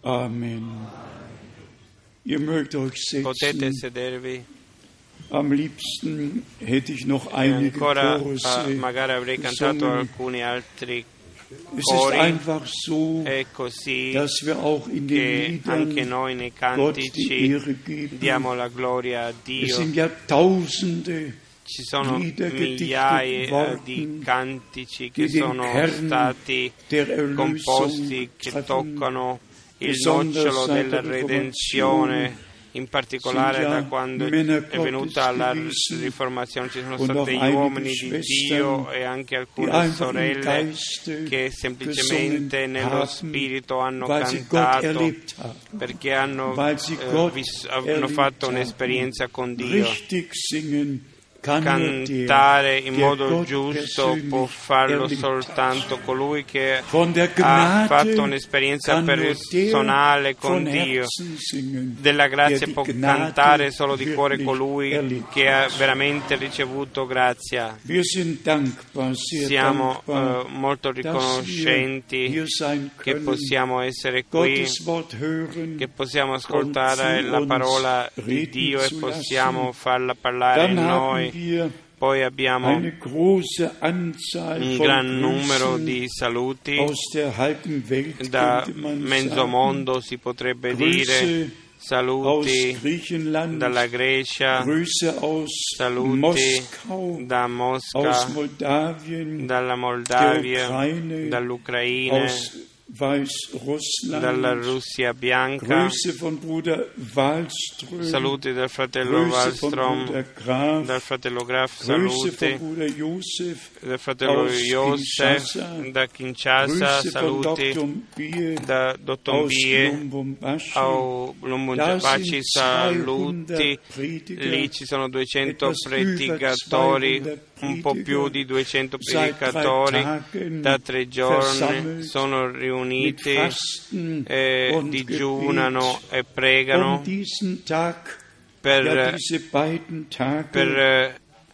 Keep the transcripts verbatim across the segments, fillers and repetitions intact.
Amen. Ihr mögt euch Potete setzen. sedervi. Am liebsten hätte ich noch E einige ancora Chorus ah, magari avrei cantato gesungen. alcuni altri Es ist cori. einfach so, È così dass wir auch in den che anche Liedern noi nei Gott die cantici Ehre geben. diamo la gloria a Es Dio. sind ja Tausende Ci sono Lieder gedichtet migliaia di worden, cantici die che den sono Kern stati der Erlösung composti, che treffen. toccano il Besonders nocciolo seit della der redenzione, Reformation in particolare sind ja da quando Männer è venuta la Gottes riformazione. Ci sono und stati auch gli uomini einige di Schwestern, Dio e anche die alcune einfach im sorelle Geiste che semplicemente gesungen nello haben, spirito hanno weil sie Gott cantato erlebt haben, perché hanno, weil sie eh, Gott vis- hanno erlebt fatto haben. un'esperienza con Dio. Richtig singen kann nur der, Cantare in der modo Gott giusto può persönlich farlo erlebt soltanto hat. colui che Von der ha Gnade fatto un'esperienza kann nur personale der con von Dio. Herzen singen, Della grazia der die può Gnade cantare solo di cuore wirklich colui erlebt che ha hat. veramente ricevuto grazia. Wir sind dankbar, sehr Siamo dankbar, eh, molto dass wir riconoscenti hier sein che können, possiamo essere qui, Gottes Wort hören, che possiamo ascoltare und zu la uns parola di reden Dio e zu possiamo lassen. farla parlare in Dann noi. haben wir Poi abbiamo eine große Anzahl un von gran numero Grüßen di saluti aus der halben Welt, da könnte man mezzo sagen. mondo, si potrebbe dire, Grüße aus saluti Griechenland, dalla Grecia, Grüße aus saluti Moskau, da Mosca, aus Moldawien, dalla der Moldavia, Ukraine, dall'Ucraina, aus Weißrussland. dalla Russia bianca, Grüße von Bruder Wallström, saluti dal fratello Grüße von Wallström, Bruder Graf, dal fratello Graf, Grüße von saluti Bruder Josef, dal fratello aus Josef, Kinshasa, da Kinshasa, Grüße von saluti Doktor Bier da aus Dotombie, Lubumbashi. a Da Lubumbashi, sind saluti. zweihundert Prediger, Lì ci sono duecento etwas über predicatori, zweihundert un po' più di duecento seit drei predicatori Tagen da tre giorni versammelt, sono mit riuniti, Fasten eh, und digiunano Gebet, e pregano um diesen Tag, per, ja diese beiden Tage, per eh,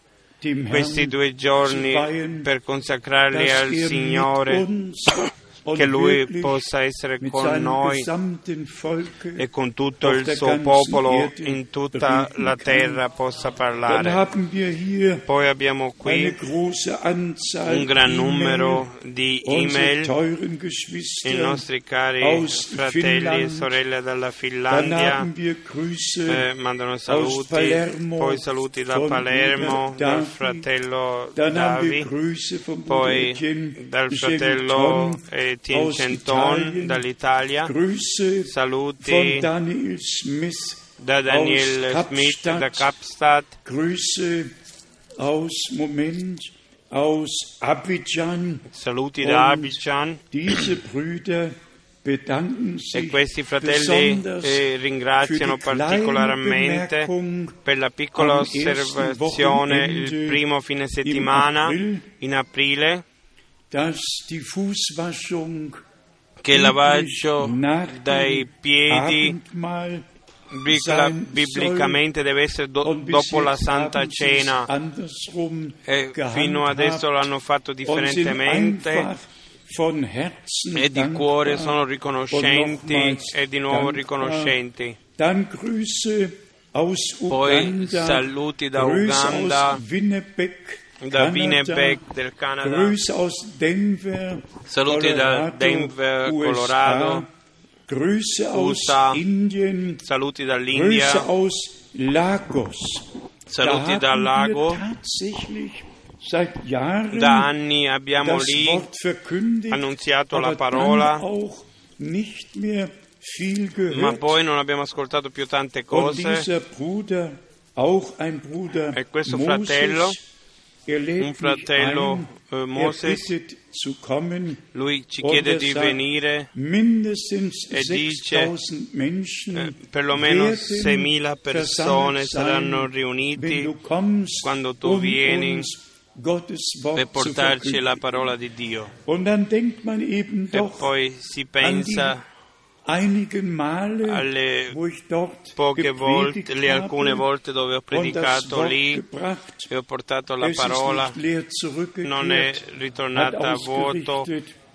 dem questi Herrn due giorni, zu weihen, per consacrarli dass al er Signore, mit uns und che Lui wirklich possa essere mit con seinem noi gesamten Volke e con tutto auf il der suo ganzen popolo Erde in tutta reden la kann. terra possa Dann parlare. haben wir hier Poi abbiamo eine qui große Anzahl un gran E-Mail, numero di unsere email, teuren i Geschwister nostri cari aus fratelli e Finnland. sorelle dalla Dann Finlandia haben wir Grüße eh, mandano aus saluti, Palermo, poi saluti da von Palermo, Bruder dal Davi. fratello Dann haben wir Davi, Grüße von Bruder poi Etienne dal fratello Etienne aus Centon Italien. dall'Italia, Grüße saluti von Daniel Smith da Daniel aus Smith da Kapstadt. Kapstadt, Grüße aus, Moment, aus Abidjan. saluti da Und Abidjan. Diese Brüder bedanken E sich questi fratelli besonders eh, ringraziano für die kleine particolarmente Bemerkung per la piccola am ersten osservazione il Wochenende primo fine im settimana April, in aprile, dass die Fußwaschung che il lavaggio nach dai dem piedi Abendmahl biblia- sein biblicamente deve essere do- und bis dopo la jetzt Santa haben sie es Cena, andersrum e fino gehandhabt adesso l'hanno fatto und sind differentemente einfach von Herzen e di cuore dankbar sono und riconoscenti nochmals e di nuovo dankbar. riconoscenti. Dann Grüße aus Poi Uganda, saluti da Grüße Uganda, aus Winnipeg, da Kanada, Winnipeg del Canada, Grüße aus Denver, saluti da Colorado, Denver, U S A, Colorado, Grüße aus U S A, Indien, saluti Grüße dall'India, aus Lagos. saluti da dal haben lago. wir tatsächlich seit Jahren Da anni abbiamo das lì Wort verkündigt, annunziato la aber parola, dann auch nicht mehr viel ma gehört. poi non abbiamo ascoltato più tante Und cose. dieser Bruder, auch ein Bruder E questo Moses, fratello, er lädt un fratello mich eh, ein, er Moses, bittet zu kommen, lui ci und chiede er di sagt, venire, mindestens e dice, sechstausend Menschen eh, perlomeno werden seimila persone versammelt saranno sein, wenn riuniti du kommst, quando tu um vieni uns Gottes Wort per zu portarci la verkündigen. parola di Dio. Und dann denkt man eben E doch poi si an die pensa einigen Male, alle wo ich dort poche volte, gepredigt le alcune habe volte dove ho und das predicato Wort lì gebracht. e ho portato la Es ist parola, nicht leer zurückgekehrt, non è hat ritornata a vuoto, ausgerichtet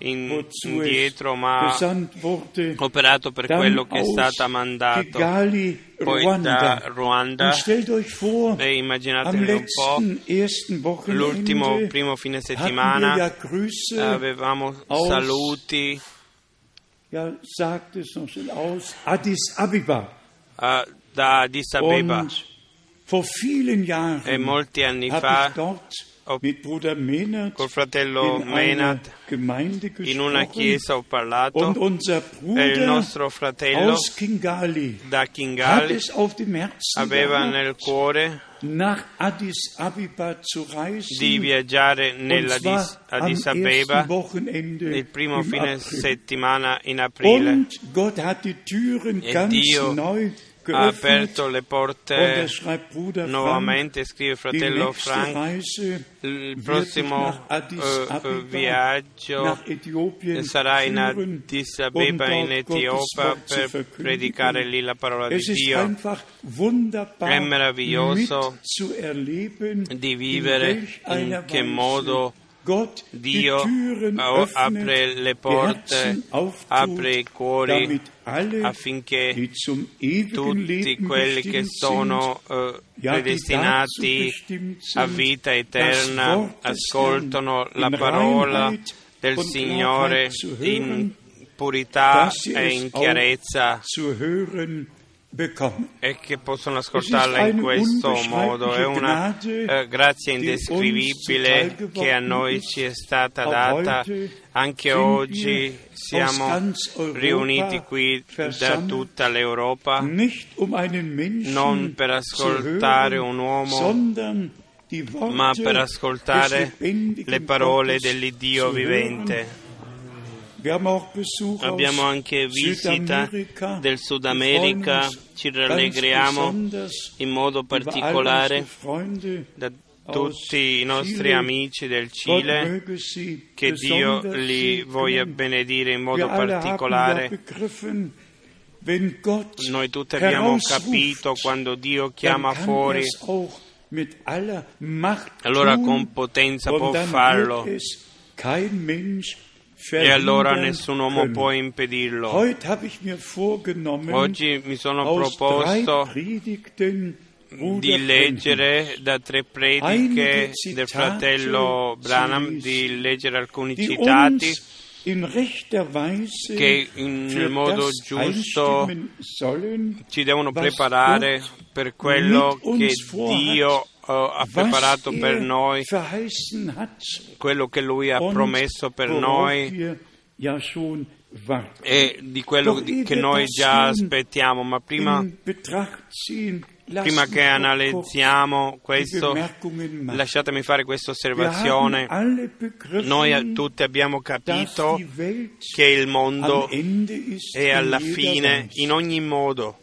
in- wozu indietro, es ma gesandt wurde, operato per dann quello che è aus stata mandato, Kigali, poi Ruanda. da Ruanda. Und stellt euch vor, E am immaginatevi un po', letzten ersten l'ultimo Wochenende primo fine hatten wir settimana ja Grüße, avevamo aus- saluti ja, sagt es noch schnell aus, Addis Abeba. eh, da Addis Abeba. Und vor vielen Jahren E molti anni habe fa ich dort ho- mit Bruder Menard col fratello in einer Menard Gemeinde in una gesprochen. chiesa ho parlato Und unser e il Bruder nostro fratello aus Kingali da hat Kingali es auf dem Herzen aveva gehabt, nel cuore nach Addis Abeba zu reisen. di viaggiare Und nell'Addis zwar Addis am Abeba ersten Wochenende il primo im fine April. settimana in aprile. Und Gott hat die Türen E ganz Dio neu Ha geöffnet. aperto le Und porte er schreibt, Bruder Frank, nuovamente, scrive die fratello nächste Frank, Reise il wird prossimo dich nach Addis eh, eh, Abeba, viaggio nach Äthiopien sarà in führen, Addis um Abeba in dort Gottes Etiopia Wort zu per verkündigen. predicare lì la parola di Es ist Dio. einfach wunderbar, È meraviglioso mitzuerleben, di vivere in welch einer in che Weise modo Gott Dio die Türen o- öffnet, apre le die porte, Herzen auftut, apre i cuori damit alle, affinché die zum ewigen tutti Leben quelli che bestimmt sono sind, eh, ja, die dazu predestinati bestimmt a sind, vita das eterna Wort des ascoltano Herrn la in parola Reinheit del und Signore Klarheit zu in hören, purità dass sie e es in auch chiarezza zu hören bekommen. e che possono ascoltarla in questo modo. È una eh, grazia indescrivibile che a noi ci è stata data. Anche oggi siamo riuniti qui da tutta l'Europa, non per ascoltare un uomo, ma per ascoltare le parole dell'Iddio vivente. Abbiamo anche visita del Sud America, ci rallegriamo in modo particolare da tutti i nostri amici del Cile, che Dio li voglia benedire in modo particolare. Noi tutti abbiamo capito quando Dio chiama fuori, allora con potenza può farlo. E allora nessun uomo può impedirlo. Oggi mi sono proposto di leggere da tre prediche del fratello Branham, di leggere alcuni citati che nel modo giusto ci devono preparare per quello che Dio ha preparato per noi, quello che Lui ha promesso per noi e di quello che noi già aspettiamo. Ma prima, prima che analizziamo questo, lasciatemi fare questa osservazione. Noi tutti abbiamo capito che il mondo è alla fine in ogni modo.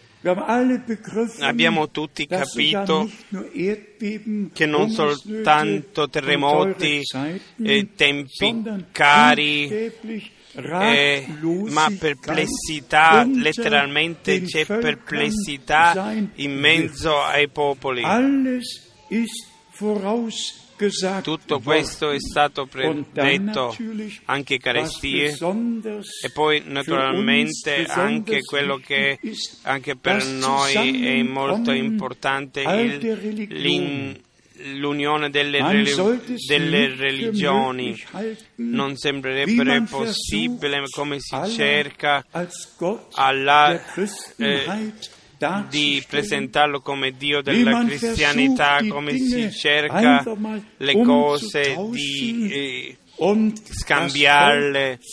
Abbiamo tutti capito che non soltanto terremoti, eh, tempi cari, eh, ma perplessità, letteralmente c'è perplessità in mezzo ai popoli. Tutto questo è stato predetto, anche carestie, e poi naturalmente anche quello che anche per noi è molto importante, il, l'unione delle, delle religioni. Non sembrerebbe possibile, come si cerca alla eh, di presentarlo come Dio della cristianità, come si cerca le cose di eh, scambiarle,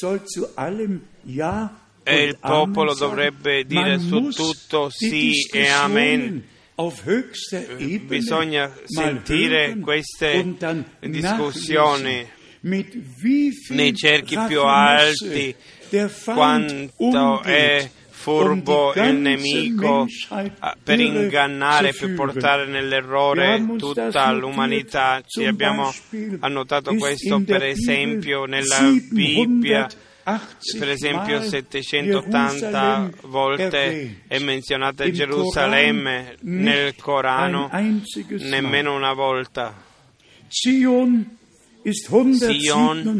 e il popolo dovrebbe dire su tutto sì e amen. Bisogna sentire queste discussioni nei cerchi più alti, quanto è furbo il nemico per ingannare, per portare nell'errore tutta l'umanità. Ci abbiamo annotato questo, per esempio, nella Bibbia. Per esempio, settecentottanta volte è menzionata Gerusalemme, nel Corano nemmeno una volta. Sion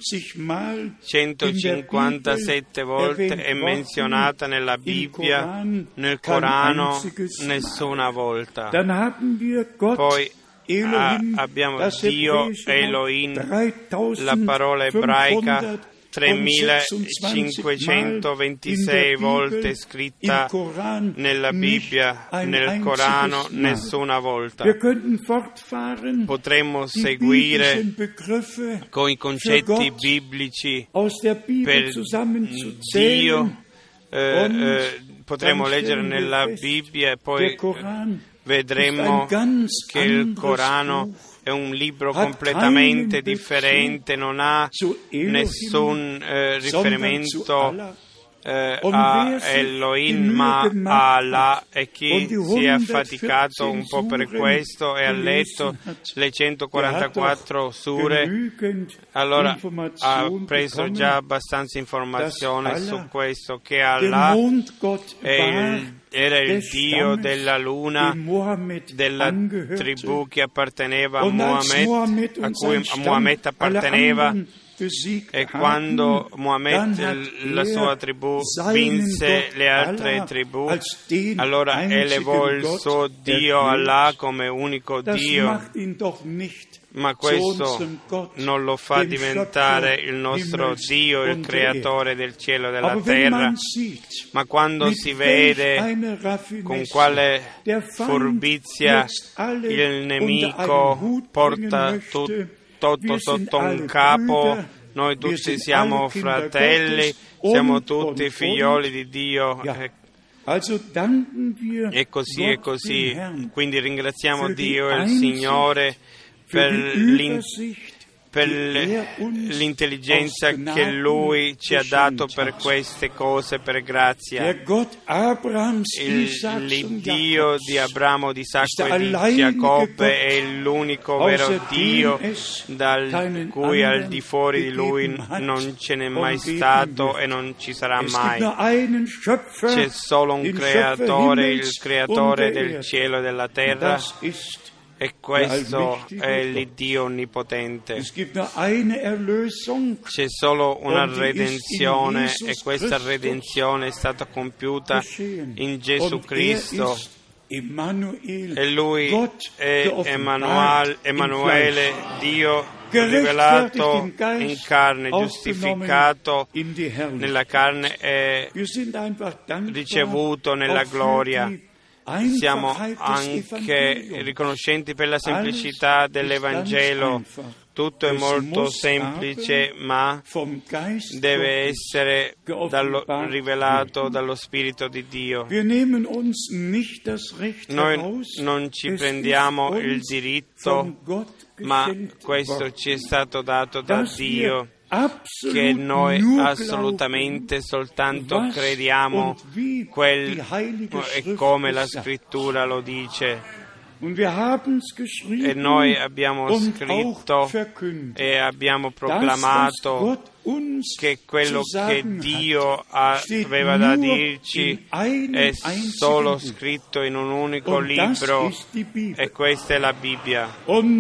centocinquantasette volte è menzionata nella Bibbia, nel Corano nessuna volta. Poi ah, abbiamo Dio Elohim, la parola ebraica tremilacinquecentoventisei volte scritta nella Bibbia, nel Corano nessuna volta. Potremmo seguire con i concetti biblici per Dio, eh, eh, potremmo leggere nella Bibbia e poi vedremo che il Corano è un libro completamente differente, non ha nessun eh, riferimento eh, a Elohim ma a Allah, e chi si è affaticato un po' per questo e ha letto le centoquarantaquattro sure, allora ha preso già abbastanza informazione su questo, che Allah è il era il Dio della luna, della tribù che apparteneva a Muhammad, a cui Muhammad apparteneva, e quando Muhammad, la sua tribù, vinse le altre tribù, allora elevò il suo Dio Allah come unico Dio. Ma questo non lo fa diventare il nostro Dio, il creatore del cielo e della terra. Ma quando si vede con quale furbizia il nemico porta tutto sotto un capo, noi tutti siamo fratelli, siamo tutti figlioli di Dio. E così e così. Quindi ringraziamo Dio e il Signore per, l'in, per l'intelligenza che Lui ci ha dato per queste cose, per grazia. Il Dio di Abramo, di Isacco e di Giacobbe è l'unico vero Dio, dal cui al di fuori di Lui non ce n'è mai stato e non ci sarà mai. C'è solo un Creatore, il Creatore del cielo e della terra, e questo è l'Iddio onnipotente. C'è solo una redenzione, e questa redenzione è stata compiuta in Gesù Cristo. E Lui è Emanuele, Emanuele, Dio rivelato in carne, giustificato nella carne e ricevuto nella gloria. Siamo anche riconoscenti per la semplicità dell'Evangelo. Tutto è molto semplice, ma deve essere dallo, rivelato dallo Spirito di Dio. Noi non ci prendiamo il diritto, ma questo ci è stato dato da Dio, che noi assolutamente soltanto crediamo quel e come la Scrittura lo dice. E noi abbiamo scritto e abbiamo proclamato che quello che Dio aveva da dirci è solo scritto in un unico libro, e questa è la Bibbia.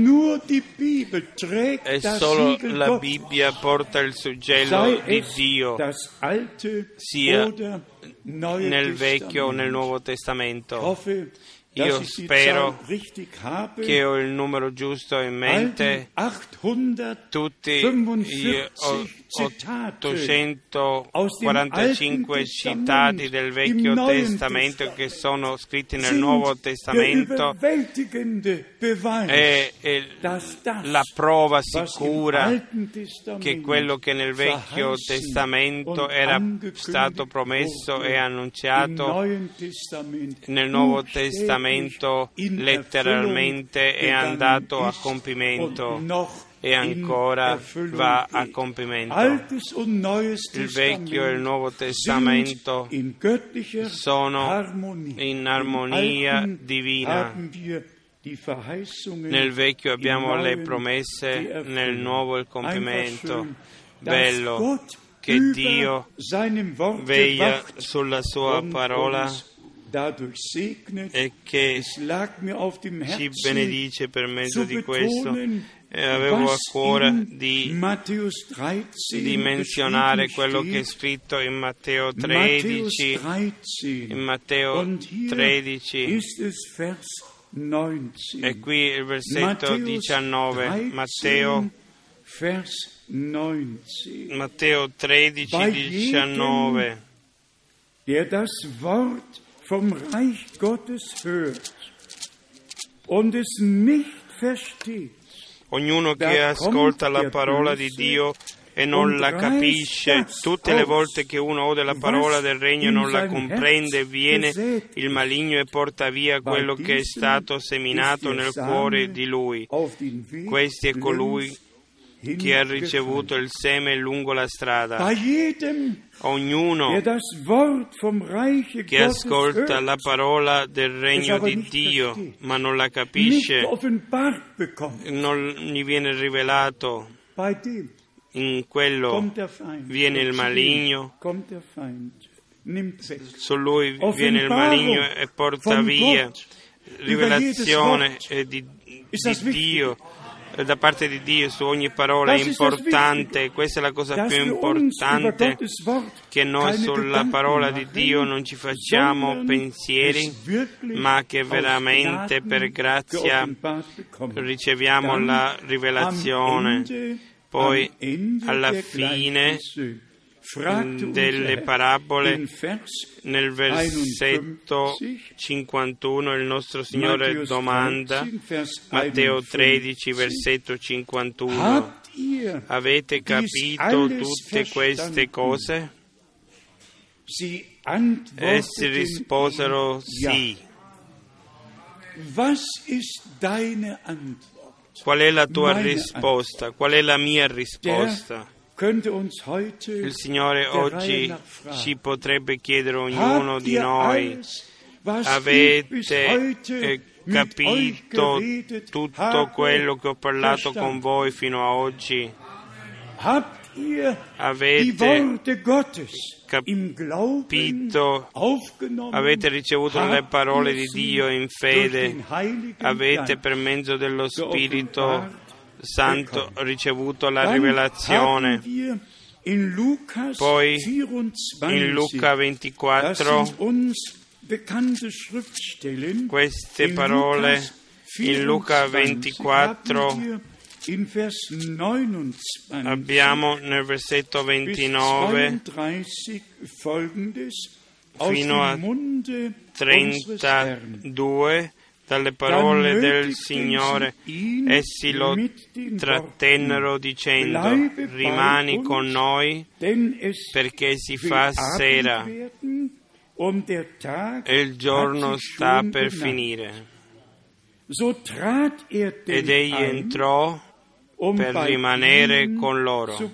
E solo la Bibbia porta il suggello di Dio, sia nel Vecchio o nel Nuovo Testamento. Io spero che ho il numero giusto in mente. Tutti gli ottocentoquarantacinque citati del Vecchio Testamento che sono scritti nel Nuovo Testamento è, è la prova sicura che quello che nel Vecchio Testamento era stato promesso e annunciato nel Nuovo Testamento letteralmente è andato a compimento e ancora va a compimento. Il Vecchio e il Nuovo Testamento sono in armonia divina. Nel Vecchio abbiamo le promesse, nel Nuovo il compimento. Bello che Dio veglia sulla sua parola e che ci benedice per mezzo di questo. e avevo a cuore di, di menzionare quello che è scritto in Matteo tredici, in Matteo tredici, e qui il versetto diciannove, Matteo, Matteo tredici, diciannove. Der das Wort vom Reich Gottes hört und es nicht versteht. Ognuno che ascolta la parola di Dio e non la capisce, tutte le volte che uno ode la parola del regno e non la comprende, viene il maligno e porta via quello che è stato seminato nel cuore di lui. Questo è colui che ha ricevuto il seme lungo la strada. Ognuno che ascolta la parola del regno di Dio ma non la capisce, non gli viene rivelato, in quello viene il maligno, su lui viene il maligno e porta via. Rivelazione di, di Dio, da parte di Dio su ogni parola è importante. Questa è la cosa più importante, che noi sulla parola di Dio non ci facciamo pensieri, ma che veramente per grazia riceviamo la rivelazione. Poi alla fine delle parabole, nel versetto cinquantuno, il nostro Signore domanda, Matteo tredici, versetto cinquantuno, avete capito tutte queste cose? Essi risposero sì. Qual è la tua risposta? Qual è la mia risposta? Il Signore oggi ci potrebbe chiedere ognuno di noi: avete capito tutto quello che ho parlato con voi fino a oggi? Avete capito, avete ricevuto le parole di Dio in fede, avete per mezzo dello Spirito Santo ricevuto la rivelazione. Poi in Luca ventiquattro, queste parole in Luca ventiquattro abbiamo nel versetto ventinove fino a trentadue. Dalle parole del Signore essi lo trattennero dicendo: rimani con noi perché si fa sera e il giorno sta per finire. Ed egli entrò per rimanere con loro.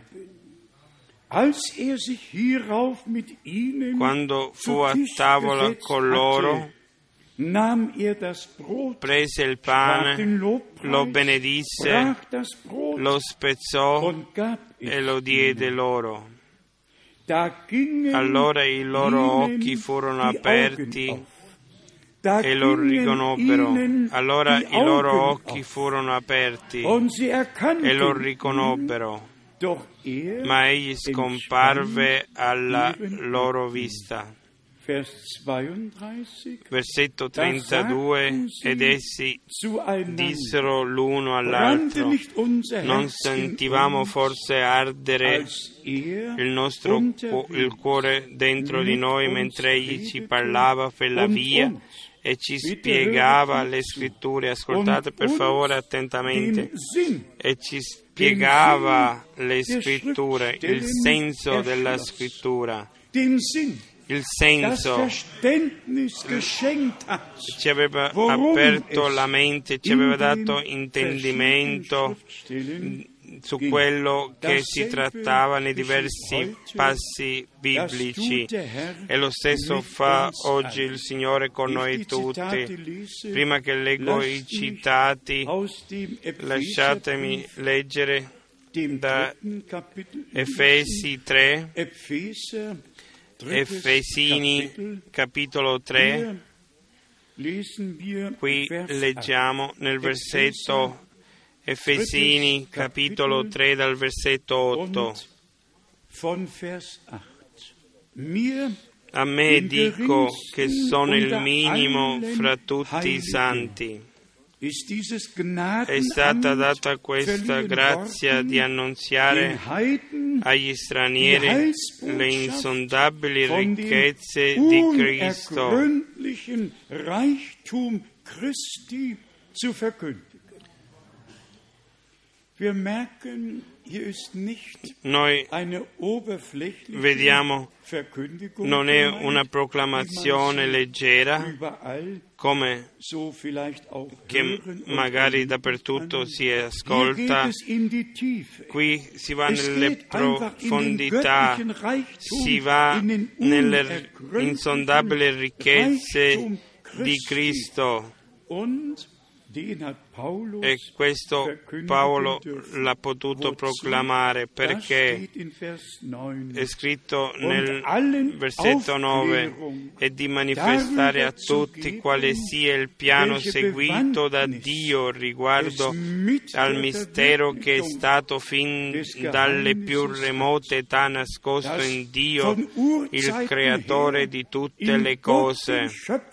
Quando fu a tavola con loro, prese il pane, lo benedisse, lo spezzò e lo diede loro. Allora i loro occhi furono aperti e lo riconobbero. Allora i loro occhi furono aperti e lo riconobbero, ma egli scomparve alla loro vista. Versetto trentadue, ed essi dissero l'uno all'altro: non sentivamo forse ardere il nostro cu- il cuore dentro di noi mentre egli ci parlava per la via e ci spiegava le scritture? Ascoltate per favore attentamente. E ci spiegava le scritture, il senso della scrittura. Il senso, ci aveva aperto la mente, ci aveva dato intendimento su quello che si trattava nei diversi passi biblici, e lo stesso fa oggi il Signore con noi tutti. Prima che leggo i citati, lasciatemi leggere da Efesi tre, Efesini capitolo tre. Qui leggiamo nel versetto Efesini capitolo tre dal versetto otto. A me dico che sono il minimo fra tutti i santi. È stata data questa grazia di annunziare agli stranieri le insondabili ricchezze di Cristo. Noi vediamo, non è una proclamazione leggera, come che magari dappertutto si ascolta. Qui si va nelle profondità, si va nelle insondabili ricchezze di Cristo. E questo Paolo l'ha potuto proclamare perché è scritto nel versetto nove e di manifestare a tutti quale sia il piano seguito da Dio riguardo al mistero che è stato fin dalle più remote età nascosto in Dio, il creatore di tutte le cose,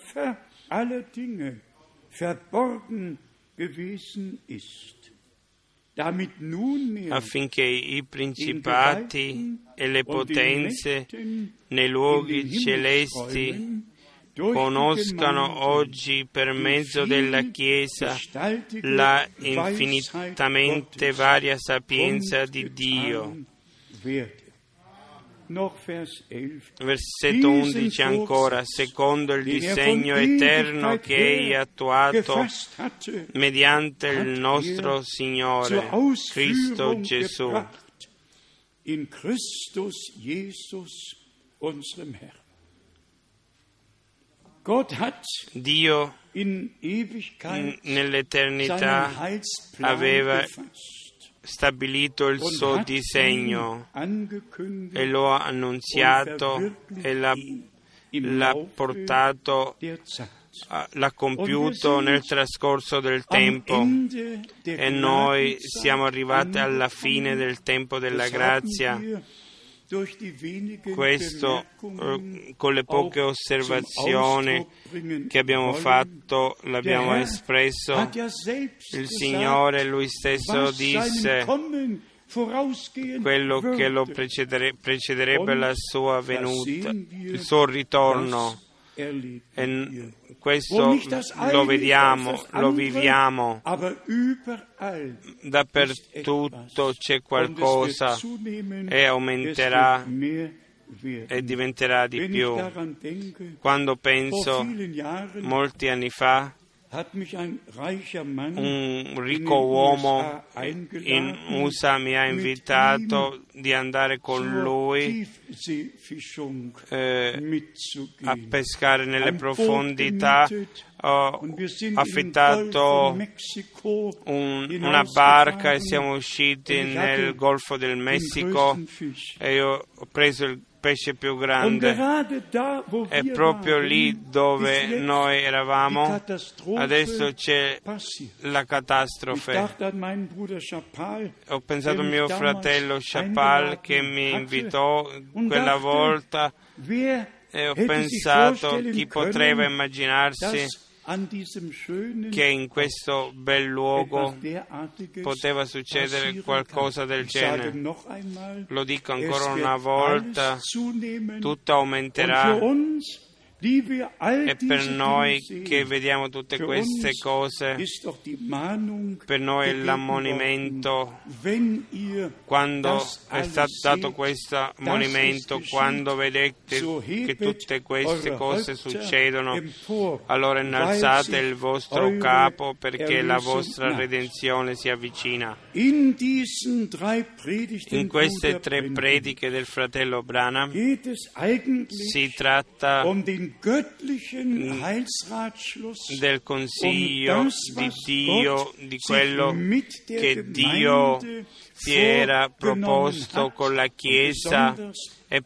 affinché i principati e le potenze nei luoghi celesti conoscano oggi per mezzo della Chiesa la infinitamente varia sapienza di Dio. Versetto undici ancora, secondo il disegno eterno che Egli ha attuato mediante il nostro Signore, Cristo Gesù. In Christus Jesus, unserem Herrn. Gott hat Dio in nell'eternità aveva stabilito il suo disegno e lo ha annunziato e l'ha, l'ha portato, l'ha compiuto nel trascorso del tempo, e noi siamo arrivati alla fine del tempo della grazia. Questo eh, con le poche osservazioni che abbiamo fatto, l'abbiamo espresso. Il Signore Lui stesso disse quello che lo precedere, precederebbe la sua venuta, il suo ritorno. E questo lo vediamo, lo viviamo. Dappertutto c'è qualcosa e aumenterà e diventerà di più. Quando penso, molti anni fa, un ricco uomo in U S A mi ha invitato di andare con lui eh, a pescare nelle profondità. Ho affittato un, una barca e siamo usciti nel Golfo del Messico e io ho preso il pesce più grande, e proprio lì dove noi eravamo adesso c'è la catastrofe. Ho pensato a mio fratello Chapal che mi invitò quella volta e ho pensato chi potrebbe immaginarsi che in questo bel luogo poteva succedere qualcosa del genere. Lo dico ancora una volta, tutto aumenterà, e per noi che vediamo tutte queste cose, per noi è l'ammonimento, quando è stato dato questo ammonimento, quando vedete che tutte queste cose succedono, allora innalzate il vostro capo perché la vostra redenzione si avvicina. In queste tre prediche del fratello Branham si tratta del consiglio di Dio, di quello che Dio si era proposto con la Chiesa, e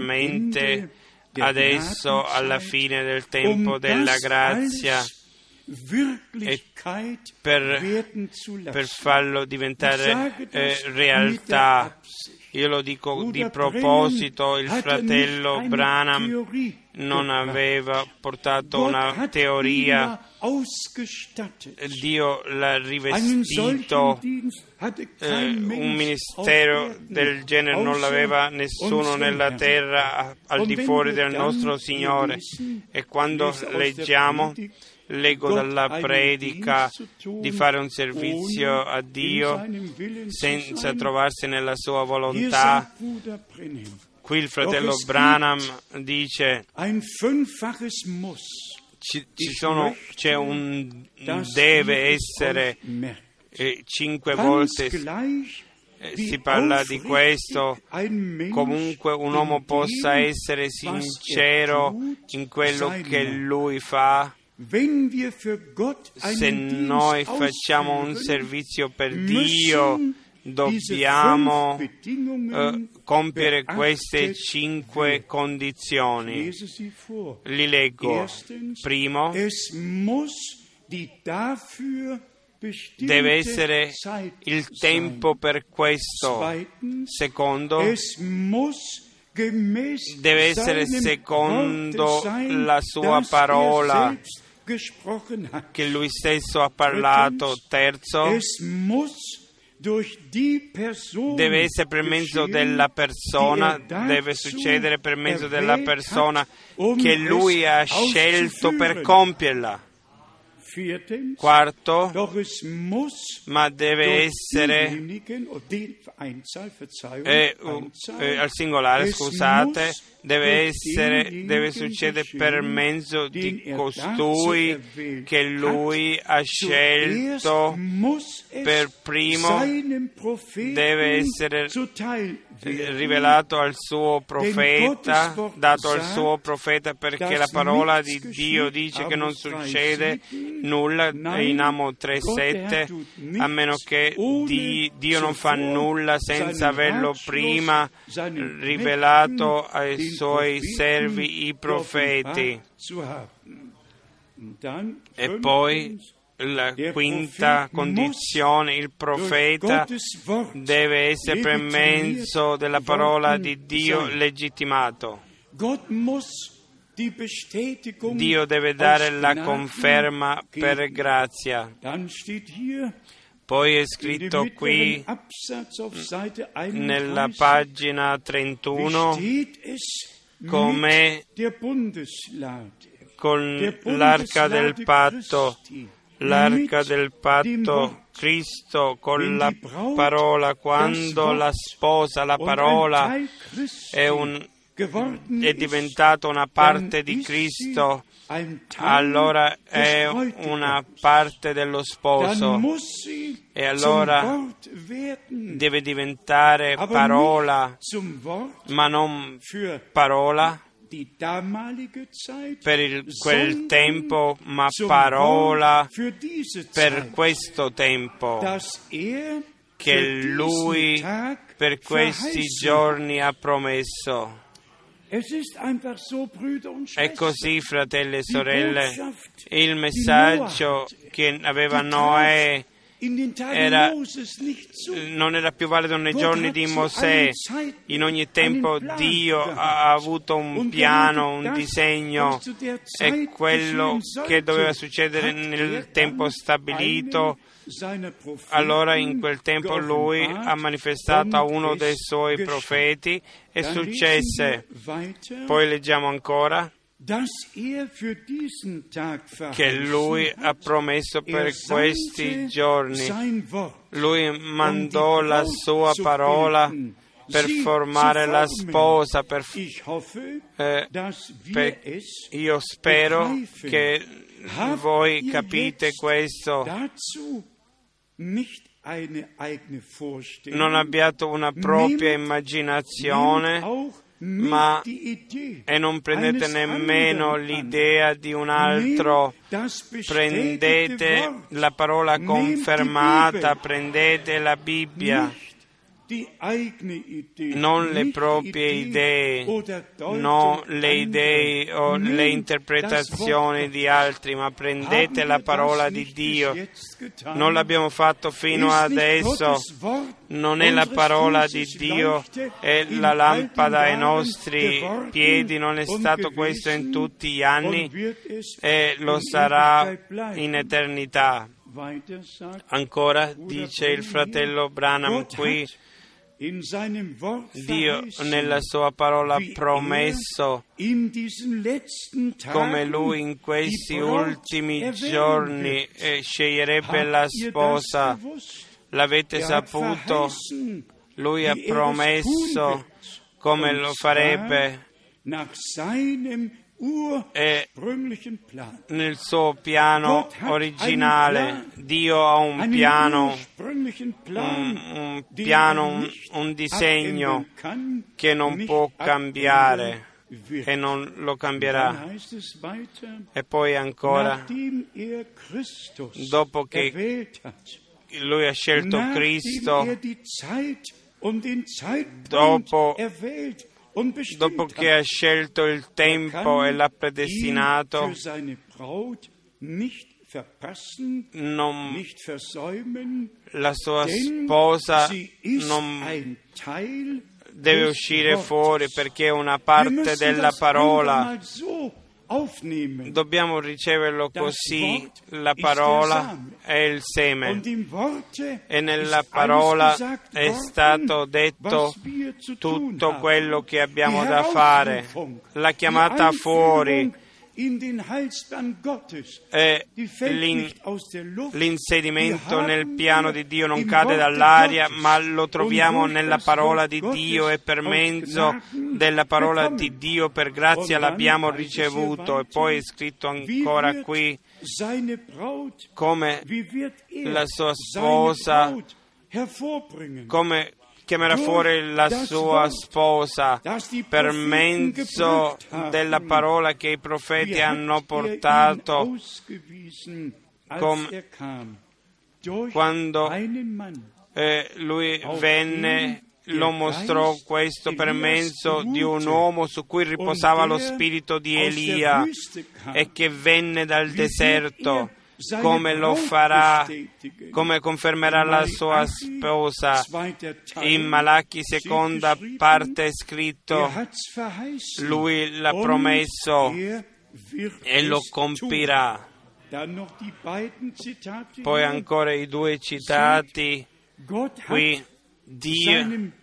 particolarmente adesso alla fine del tempo della grazia, e per, per farlo diventare eh, realtà. Io lo dico di proposito, il fratello Branham non aveva portato una teoria, Dio l'ha rivestito, eh, un ministero del genere non l'aveva nessuno nella terra al di fuori del nostro Signore. E quando leggiamo, leggo dalla predica di fare un servizio a Dio senza trovarsi nella sua volontà. Qui il fratello Branham dice ci, ci sono, c'è un deve essere eh, cinque volte eh, si parla di questo. Comunque un uomo possa essere sincero in quello che lui fa. Se noi facciamo un servizio per Dio, dobbiamo eh, compiere queste cinque condizioni. Li leggo. Primo, deve essere il tempo per questo. Secondo, deve essere secondo la sua parola che lui stesso ha parlato. Terzo, deve essere per mezzo della persona, deve succedere per mezzo della persona che lui ha scelto per compierla. Quarto, ma deve essere eh, eh, al singolare, scusate, deve essere, deve succedere per mezzo di costui che lui ha scelto per primo, deve essere rivelato al suo profeta, dato al suo profeta, perché la parola di Dio dice che non succede nulla in Amo tre sette, a meno che di, Dio non fa nulla senza averlo prima rivelato ai suoi servi, i profeti. E poi la quinta condizione, il profeta deve essere per mezzo della parola di Dio legittimato. Dio deve dare la conferma per grazia. Poi è scritto qui nella pagina trentuno come con l'arca del patto. L'arca del patto, Cristo con la parola, quando la sposa, la parola è, un, è diventata una parte di Cristo, allora è una parte dello sposo e allora deve diventare parola, ma non parola per il, quel tempo, ma parola per questo tempo che Lui per questi giorni ha promesso. È così, fratelli e sorelle, il messaggio che aveva Noè Era, non era più valido nei giorni di Mosè. In ogni tempo Dio ha avuto un piano, un disegno, e quello che doveva succedere nel tempo stabilito, allora in quel tempo Lui ha manifestato a uno dei Suoi profeti e successe. Poi leggiamo ancora che Lui ha promesso per questi giorni. Lui mandò la Sua parola per formare la sposa. Per, eh, per, io spero che voi capite questo. Non abbiate una propria immaginazione, ma e non prendete nemmeno l'idea di un altro. Prendete la parola confermata, prendete la Bibbia, non le proprie idee, non le idee o le interpretazioni di altri, ma prendete la parola di Dio. Non l'abbiamo fatto fino adesso, non è la parola di Dio, è la lampada ai nostri piedi, non è stato questo in tutti gli anni e lo sarà in eternità. Ancora dice il fratello Branham qui, Dio nella sua parola ha promesso come Lui in questi ultimi giorni eh, sceglierebbe la sposa. L'avete saputo? Lui ha promesso come lo farebbe e nel suo piano originale. Dio ha un piano, un, un piano, un, un disegno che non può cambiare e non lo cambierà. E poi ancora, dopo che Lui ha scelto Cristo, dopo Dopo che ha scelto il tempo e l'ha predestinato, non, la sua sposa non deve uscire fuori perché è una parte della parola. Dobbiamo riceverlo così, la parola è il seme e nella parola è stato detto tutto quello che abbiamo da fare. La chiamata fuori e l'in, l'insedimento nel piano di Dio non cade dall'aria, ma lo troviamo nella parola di Dio e per mezzo della parola di Dio per grazia l'abbiamo ricevuto. E poi è scritto ancora qui come la sua sposa, come chiamerà fuori la sua sposa per mezzo della parola che i profeti hanno portato, come quando eh, lui venne, lo mostrò questo per mezzo di un uomo su cui riposava lo spirito di Elia e che venne dal deserto. Come lo farà, come confermerà la sua sposa. In Malachi seconda parte è scritto, Lui l'ha promesso e lo compirà. Poi ancora i due citati qui, Dio,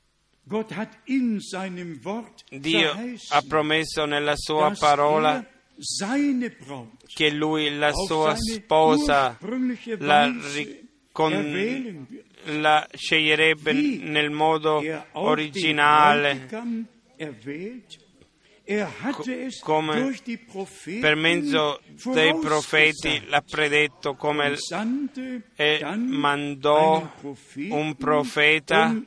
Dio ha promesso nella sua parola che Lui, la sua sposa, la, ricon- la sceglierebbe nel modo originale, come per mezzo dei profeti l'ha predetto, come e mandò un profeta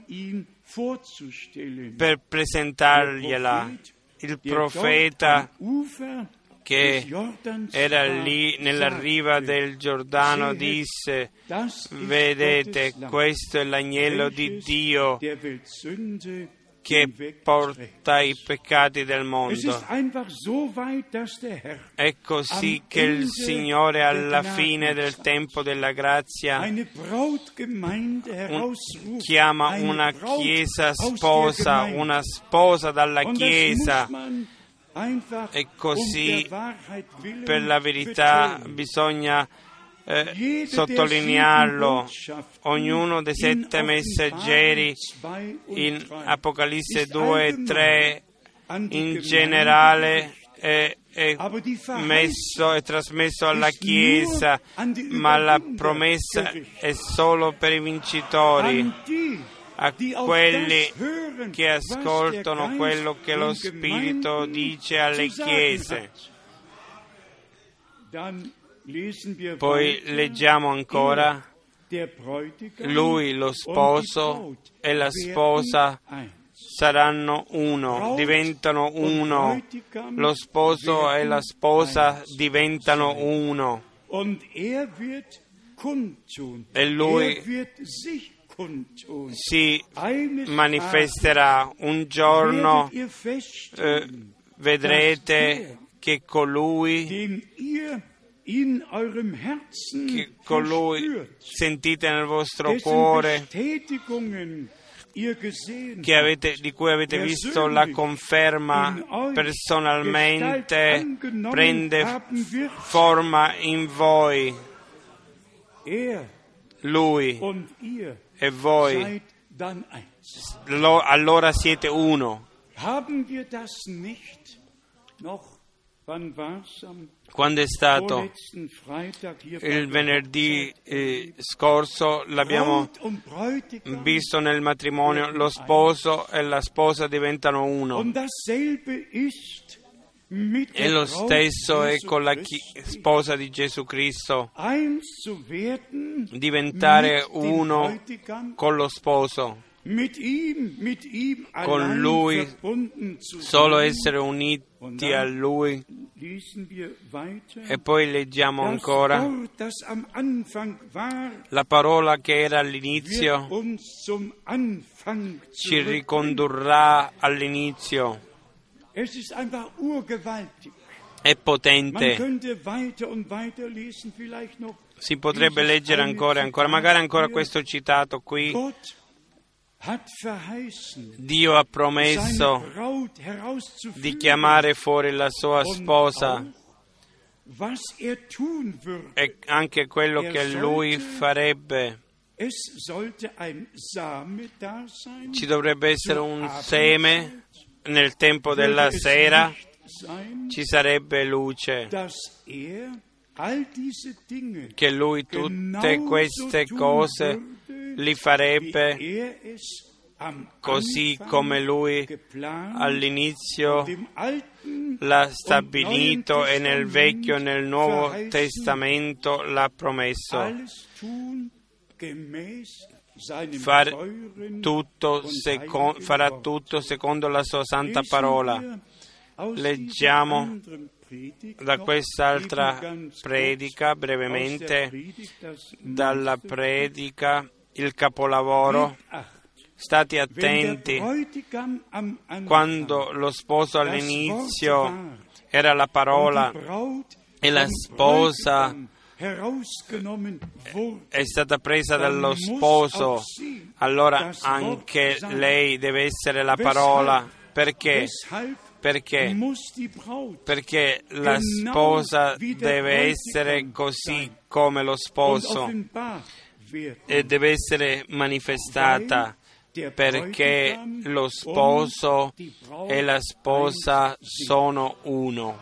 per presentargliela. Il profeta che era lì nella riva del Giordano disse: vedete, questo è l'agnello di Dio che porta i peccati del mondo. È così che il Signore alla fine del tempo della grazia un, chiama una chiesa sposa, una sposa dalla chiesa. E così per la verità bisogna eh, sottolinearlo. Ognuno dei sette messaggeri in Apocalisse due e tre in generale è, è messo e trasmesso alla Chiesa, ma la promessa è solo per i vincitori, a quelli che ascoltano quello che lo Spirito dice alle chiese. Poi leggiamo ancora, lui, lo sposo, e la sposa saranno uno, diventano uno. Lo sposo e la sposa diventano uno. E lui si manifesterà. Un giorno eh, vedrete che colui che colui sentite nel vostro cuore, che avete, di cui avete visto la conferma personalmente, prende forma in voi. Lui e voi, lo, allora siete uno. Quando è stato il venerdì eh, scorso, l'abbiamo visto nel matrimonio, lo sposo e la sposa diventano uno. E lo stesso è con la chi- sposa di Gesù Cristo, diventare uno con lo sposo, con Lui, solo essere uniti a Lui. E poi leggiamo ancora la parola che era all'inizio, ci ricondurrà all'inizio. È potente. Si potrebbe leggere ancora e ancora, magari ancora questo citato qui. Dio ha promesso di chiamare fuori la sua sposa, e anche quello che Lui farebbe. Ci dovrebbe essere un seme. Nel tempo della sera ci sarebbe luce, che Lui tutte queste cose li farebbe così come Lui all'inizio l'ha stabilito e nel Vecchio e nel Nuovo Testamento l'ha promesso. Far tutto seco- farà tutto secondo la sua santa parola. Leggiamo da quest'altra predica brevemente, dalla predica il capolavoro. State attenti, quando lo sposo all'inizio era la parola e la sposa è stata presa dallo sposo, allora anche lei deve essere la parola. Perché? Perché? Perché la sposa deve essere così come lo sposo e deve essere manifestata, perché lo sposo e la sposa sono uno.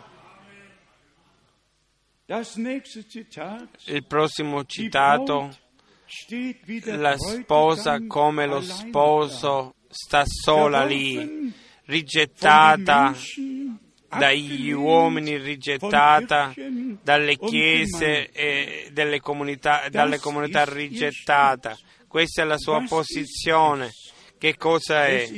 Il prossimo citato, la sposa come lo sposo sta sola lì, rigettata dagli uomini, rigettata dalle chiese e delle comunità, dalle comunità rigettata. Questa è la sua posizione. Che cosa è?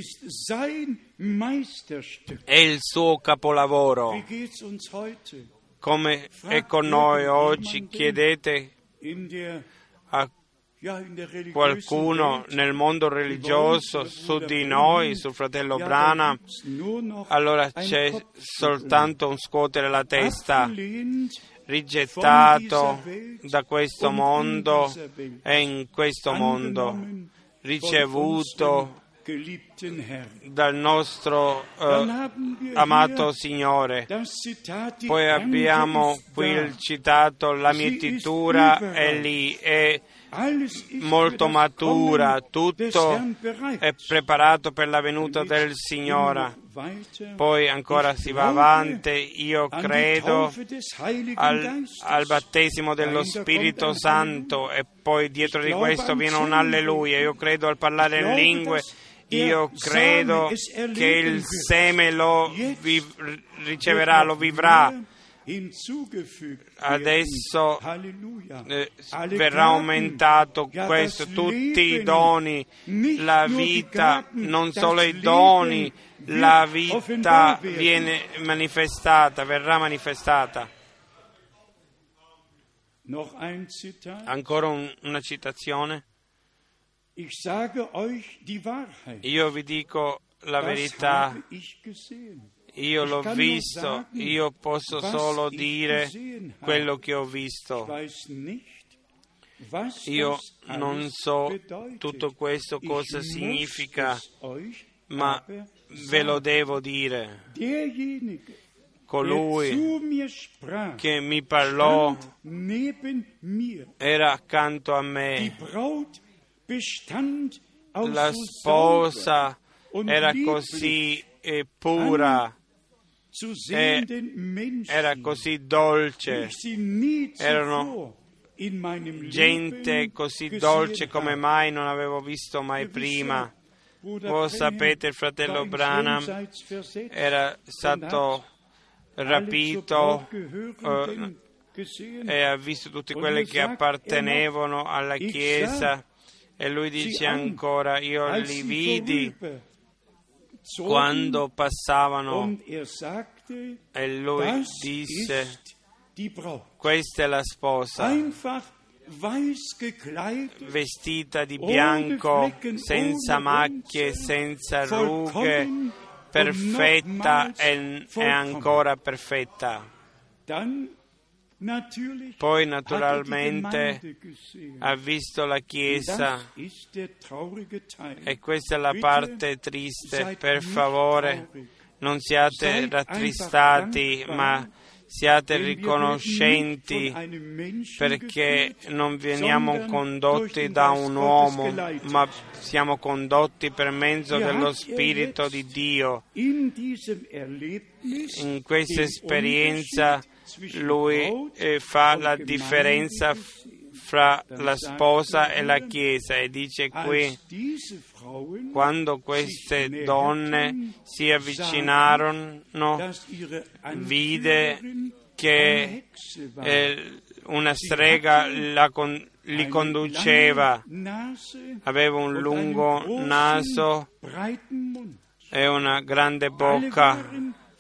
È il suo capolavoro. Come è con noi oggi? Chiedete a qualcuno nel mondo religioso su di noi, sul fratello Branham, allora c'è soltanto un scuotere la testa, rigettato da questo mondo e in questo mondo, ricevuto dal nostro uh, amato Signore. Poi abbiamo qui il citato, la mietitura è lì, è molto matura, tutto è preparato per la venuta del Signore. Poi ancora si va avanti, io credo al, al battesimo dello Spirito Santo, e poi dietro di questo viene un alleluia. Io credo al parlare in lingue. Io credo che il seme lo vi- riceverà, lo vivrà. Adesso eh, verrà aumentato questo, tutti i doni, la vita, non solo i doni, la vita viene manifestata, verrà manifestata. Ancora un, una citazione. Io vi dico la verità, io l'ho visto, io posso solo dire quello che ho visto. Io non so tutto questo cosa significa, ma ve lo devo dire. Colui che mi parlò era accanto a me. La sposa era così eh, pura, e era così dolce, erano gente così dolce come mai non avevo visto mai prima. Voi sapete, il fratello Branham era stato rapito eh, e ha visto tutti quelli che appartenevano alla Chiesa, e lui dice ancora: io li vidi quando passavano, e lui disse: questa è la sposa, vestita di bianco, senza macchie, senza rughe, perfetta e, e ancora perfetta. Poi naturalmente ha visto la Chiesa, e questa è la parte triste. Per favore, non siate rattristati, ma siate riconoscenti, perché non veniamo condotti da un uomo, ma siamo condotti per mezzo dello Spirito di Dio. In questa esperienza lui eh, fa la differenza fra la sposa e la Chiesa, e dice qui: quando queste donne si avvicinarono, vide che eh, una strega la con, li conduceva, aveva un lungo naso e una grande bocca.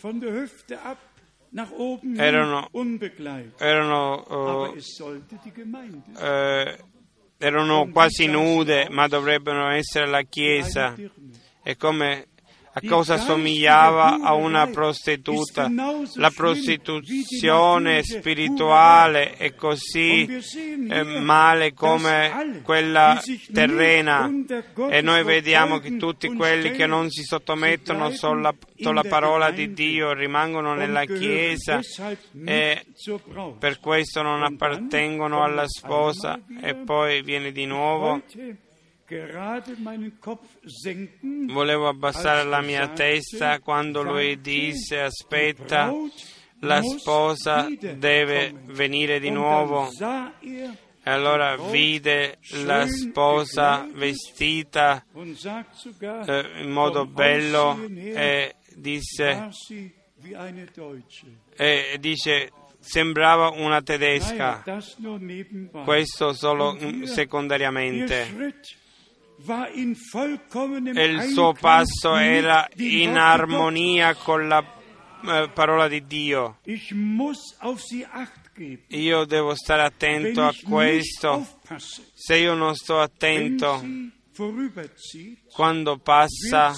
Erano, erano, uh, uh, erano quasi nude, ma dovrebbero essere la Chiesa. E come a cosa somigliava a una prostituta? La prostituzione spirituale è così eh, male come quella terrena, e noi vediamo che tutti quelli che non si sottomettono sulla, sulla parola di Dio rimangono nella Chiesa, e per questo non appartengono alla sposa. E poi viene di nuovo: volevo abbassare la mia testa quando lui disse: aspetta, la sposa deve venire di nuovo. E allora vide la sposa vestita eh, in modo bello, e disse, e dice, sembrava una tedesca. Questo solo secondariamente. E il suo passo era in armonia con la eh, parola di Dio. Io devo stare attento a questo. Se io non sto attento, quando passa,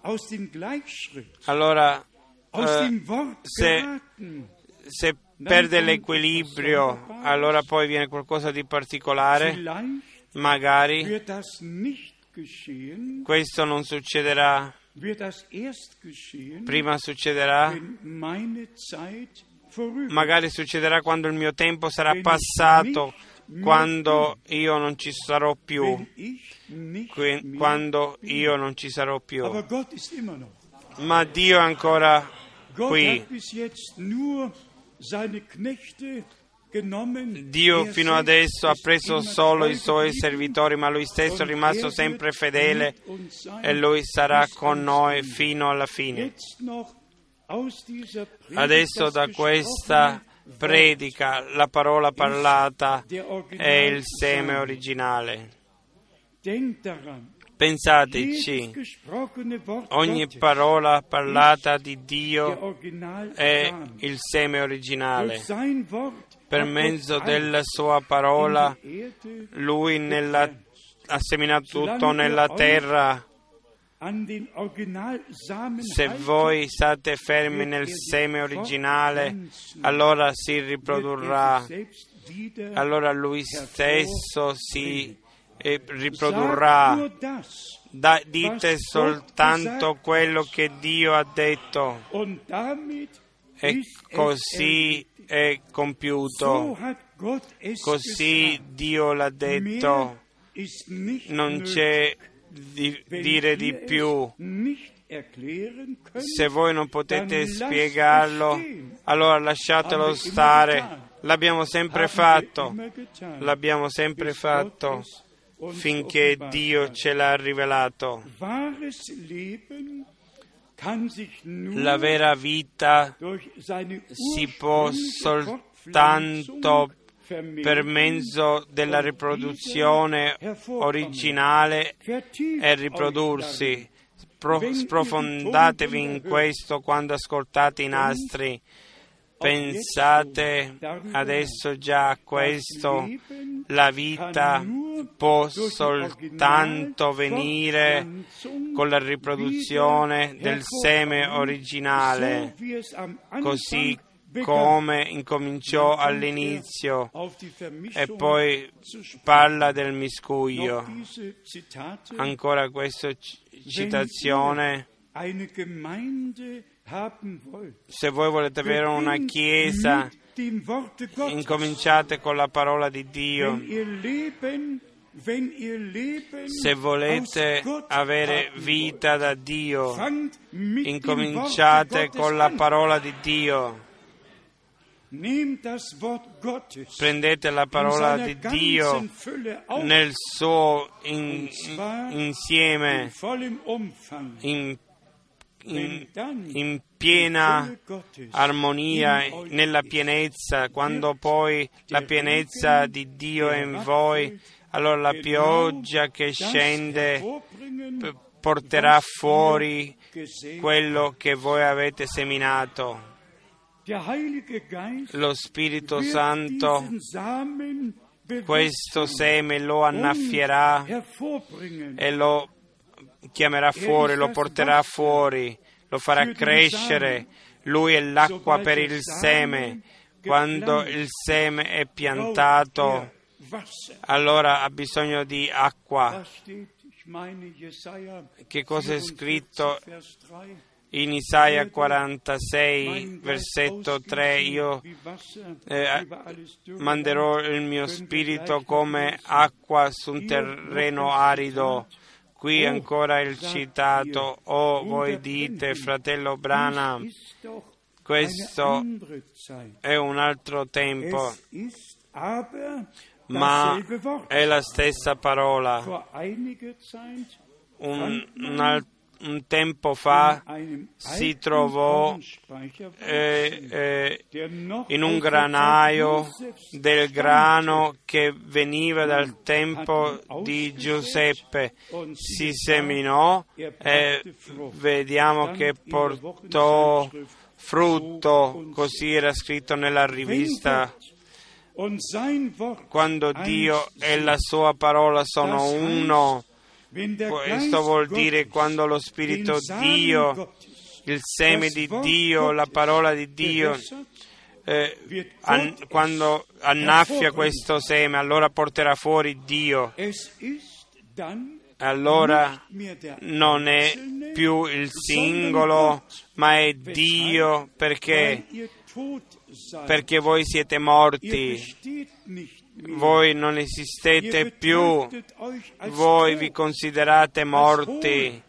allora eh, se, se perde l'equilibrio, allora poi viene qualcosa di particolare. Magari questo non succederà, prima succederà, magari succederà quando il mio tempo sarà passato, quando io non ci sarò più, quando io non ci sarò più. Ma Dio è ancora qui. Dio fino adesso ha preso solo i suoi servitori, ma Lui stesso è rimasto sempre fedele, e Lui sarà con noi fino alla fine. Adesso da questa predica, la parola parlata è il seme originale. Pensateci, ogni parola parlata di Dio è il seme originale. Per mezzo della sua parola, Lui nella ha seminato tutto nella terra. Se voi state fermi nel seme originale, allora si riprodurrà, allora lui stesso si eh, riprodurrà. Da, dite soltanto quello che Dio ha detto e così è compiuto. Così Dio l'ha detto. Non c'è di dire di più. Se voi non potete spiegarlo, allora lasciatelo stare. L'abbiamo sempre fatto, l'abbiamo sempre fatto finché Dio ce l'ha rivelato. La vera vita si può soltanto per mezzo della riproduzione originale e riprodursi. Sprofondatevi in questo quando ascoltate i nastri. Pensate adesso già a questo. La vita può soltanto venire con la riproduzione del seme originale, così come incominciò all'inizio, e poi parla del miscuglio. Ancora questa citazione: se voi volete avere una chiesa, incominciate con la parola di Dio. Se volete avere vita da Dio, incominciate con la parola di Dio. Prendete la parola di Dio nel suo in, insieme, in, in, in piena armonia, nella pienezza. Quando poi la pienezza di Dio è in voi, allora la pioggia che scende porterà fuori quello che voi avete seminato. Lo Spirito Santo questo seme lo annaffierà e lo chiamerà fuori, lo porterà fuori, lo farà crescere. Lui è l'acqua per il seme. Quando il seme è piantato, allora ha bisogno di acqua. Che cosa è scritto in Isaia quarantasei, versetto tre? Io eh, manderò il mio spirito come acqua su un terreno arido. Qui ancora il citato: oh, voi dite, fratello Branham, questo è un altro tempo, ma è la stessa parola. Un, un, alt- un tempo fa si trovò eh, eh, in un granaio del grano che veniva dal tempo di Giuseppe. Si seminò e vediamo che portò frutto, così era scritto nella rivista. Quando Dio e la sua parola sono uno, questo vuol dire quando lo Spirito Dio, il seme di Dio, la parola di Dio, eh, an, quando annaffia questo seme, allora porterà fuori Dio. Allora non è più il singolo, ma è Dio, perché perché voi siete morti, voi non esistete più, voi vi considerate morti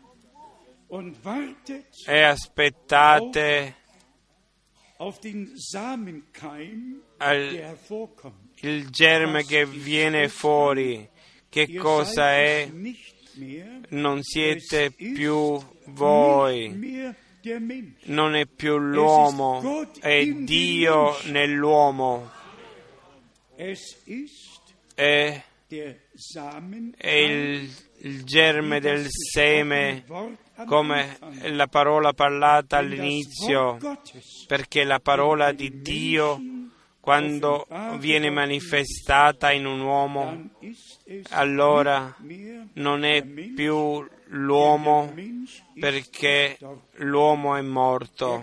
e aspettate al, il germe che viene fuori. Che cosa è? Non siete più voi. Non è più l'uomo, è Dio nell'uomo. È, è il, il germe del seme, come la parola parlata all'inizio, perché la parola di Dio quando viene manifestata in un uomo, allora non è più l'uomo, perché l'uomo è morto.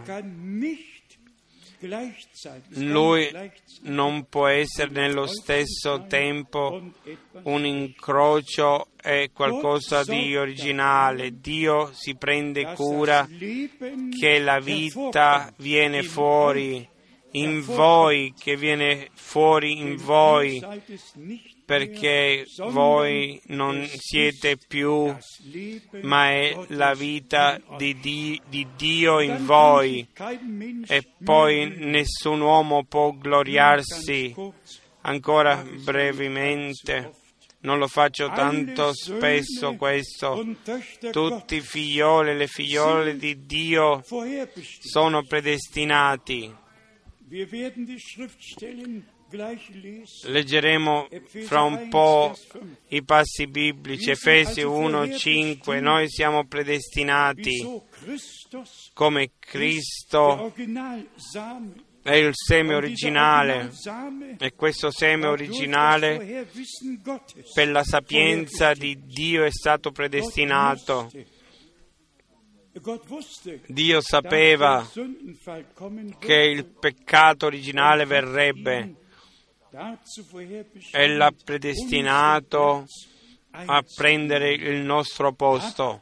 Lui non può essere nello stesso tempo un incrocio e qualcosa di originale. Dio si prende cura che la vita viene fuori in voi, che viene fuori in voi, perché voi non siete più, ma è la vita di, di, di Dio in voi, e poi nessun uomo può gloriarsi. Ancora brevemente, non lo faccio tanto spesso questo, tutti i figlioli e le figliole di Dio sono predestinati. Leggeremo fra un po' i passi biblici, Efesi uno cinque. Noi siamo predestinati come Cristo è il seme originale, e questo seme originale per la sapienza di Dio è stato predestinato. Dio sapeva che il peccato originale verrebbe e l'ha predestinato a prendere il nostro posto.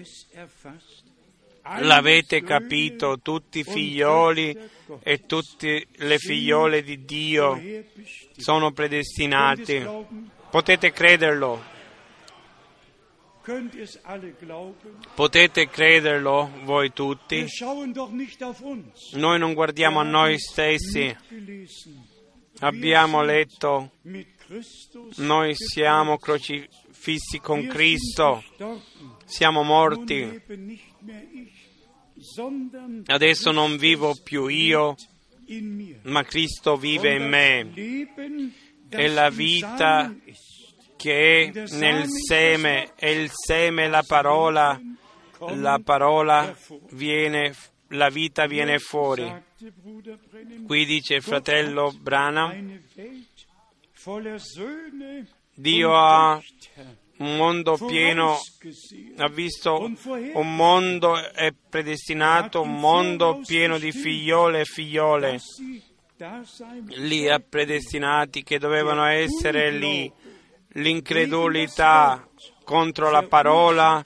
L'avete capito, tutti i figlioli e tutte le figliole di Dio sono predestinati. Potete crederlo? Potete crederlo voi tutti? Noi non guardiamo a noi stessi. Abbiamo letto, noi siamo crocifissi con Cristo, siamo morti. Adesso non vivo più io, ma Cristo vive in me. E la vita che è nel seme, e il seme è la parola, la parola viene, la vita viene fuori. Qui dice il fratello Branham, Dio ha un mondo pieno, ha visto un mondo è predestinato, un mondo pieno di figliole e figliole. Li ha predestinati che dovevano essere lì. L'incredulità contro la parola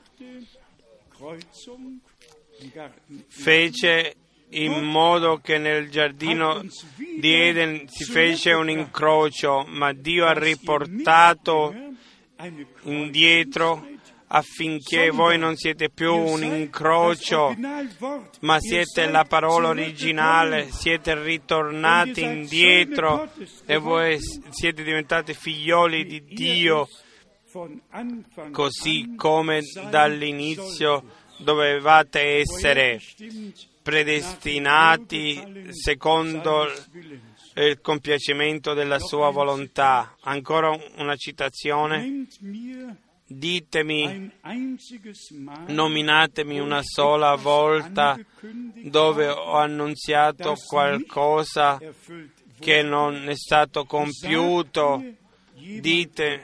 fece in modo che nel giardino di Eden si fece un incrocio, ma Dio ha riportato indietro affinché voi non siete più un incrocio, ma siete la parola originale, siete ritornati indietro e voi siete diventati figlioli di Dio, così come dall'inizio dovevate essere, predestinati secondo il compiacimento della sua volontà. Ancora una citazione. Ditemi, nominatemi una sola volta dove ho annunziato qualcosa che non è stato compiuto. Dite,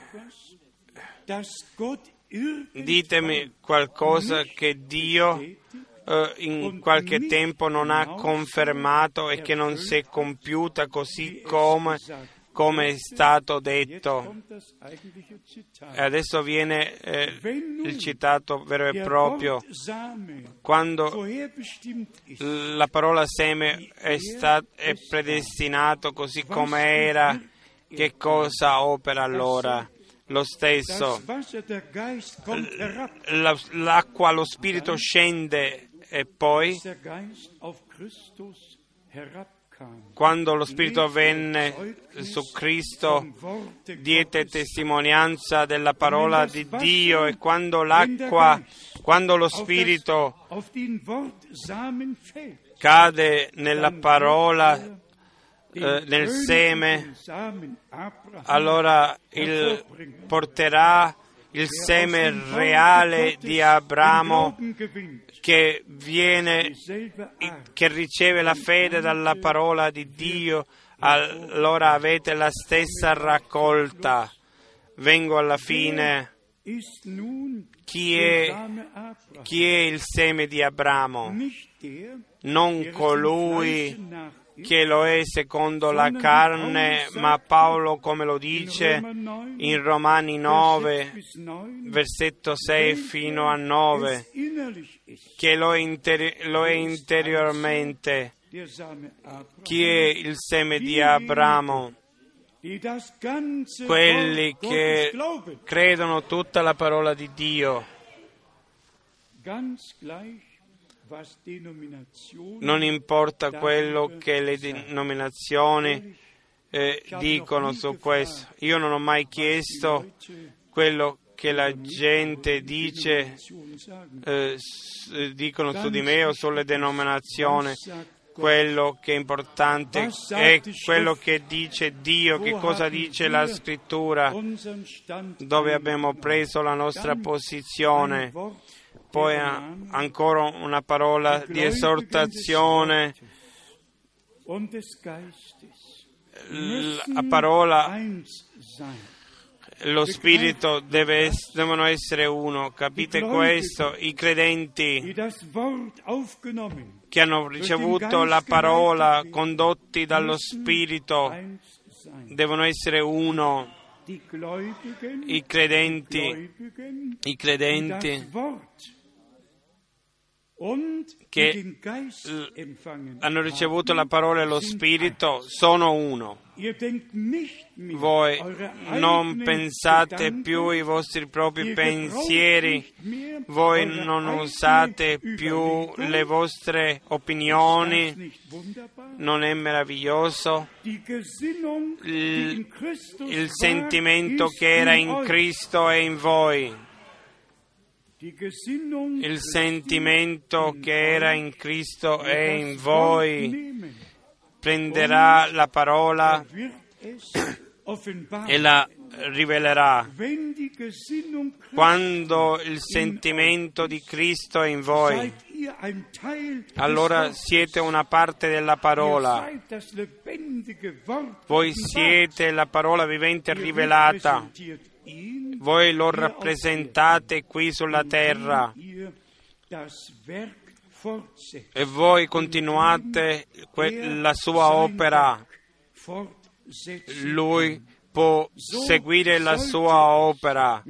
ditemi qualcosa che Dio eh, in qualche tempo non ha confermato e che non si è compiuta così come come è stato detto. E adesso viene eh, il citato vero e proprio. Quando la parola seme è, stat- è predestinato così come era, che cosa opera allora? Lo stesso. L- l'acqua, lo Spirito scende e poi quando lo Spirito venne su Cristo, diede testimonianza della parola di Dio, e quando l'acqua, quando lo Spirito cade nella parola, eh, nel seme, allora il, porterà il seme reale di Abramo che viene, che riceve la fede dalla parola di Dio allora avete la stessa raccolta. Vengo alla fine. Chi è, chi è il seme di Abramo? Non colui che lo è secondo la carne, ma Paolo, come lo dice in Romani nove, versetto sei fino a nove, che lo, interi- lo è interiormente. Chi è il seme di Abramo? Quelli che credono tutta la parola di Dio. Non importa quello che le denominazioni eh, dicono su questo. Io non ho mai chiesto quello che la gente dice, eh, dicono su di me o sulle denominazioni. Quello che è importante è quello che dice Dio, che cosa dice la Scrittura, dove abbiamo preso la nostra posizione. Poi ancora una parola di esortazione. La parola, lo Spirito deve, devono essere uno. Capite questo? I credenti che hanno ricevuto la parola, condotti dallo Spirito, devono essere uno. I credenti, i credenti che hanno ricevuto la parola e lo Spirito sono uno. Voi non pensate più i vostri propri pensieri, voi non usate più le vostre opinioni. Non è meraviglioso? Il, il sentimento che era in Cristo è in voi. Il sentimento che era in Cristo è in voi. Prenderà la parola e la rivelerà. Quando il sentimento di Cristo è in voi, allora siete una parte della parola. Voi siete la parola vivente rivelata. Voi lo rappresentate qui sulla terra e voi continuate que- la sua opera. Lui può seguire la sua opera.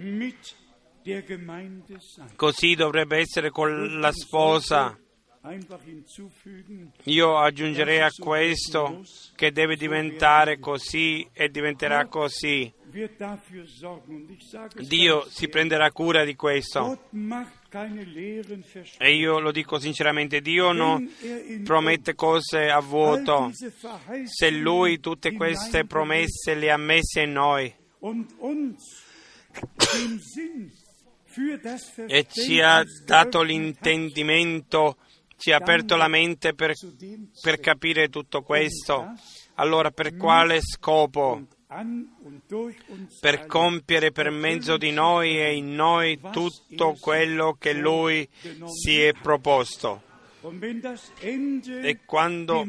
Così dovrebbe essere con la sposa. Io aggiungerei a questo che deve diventare così e diventerà così. Dio si prenderà cura di questo. E io lo dico sinceramente, Dio non promette cose a vuoto. Se Lui tutte queste promesse le ha messe in noi e ci ha dato l'intendimento, ci ha aperto la mente per, per capire tutto questo, allora per quale scopo? Per compiere per mezzo di noi e in noi tutto quello che Lui si è proposto. E quando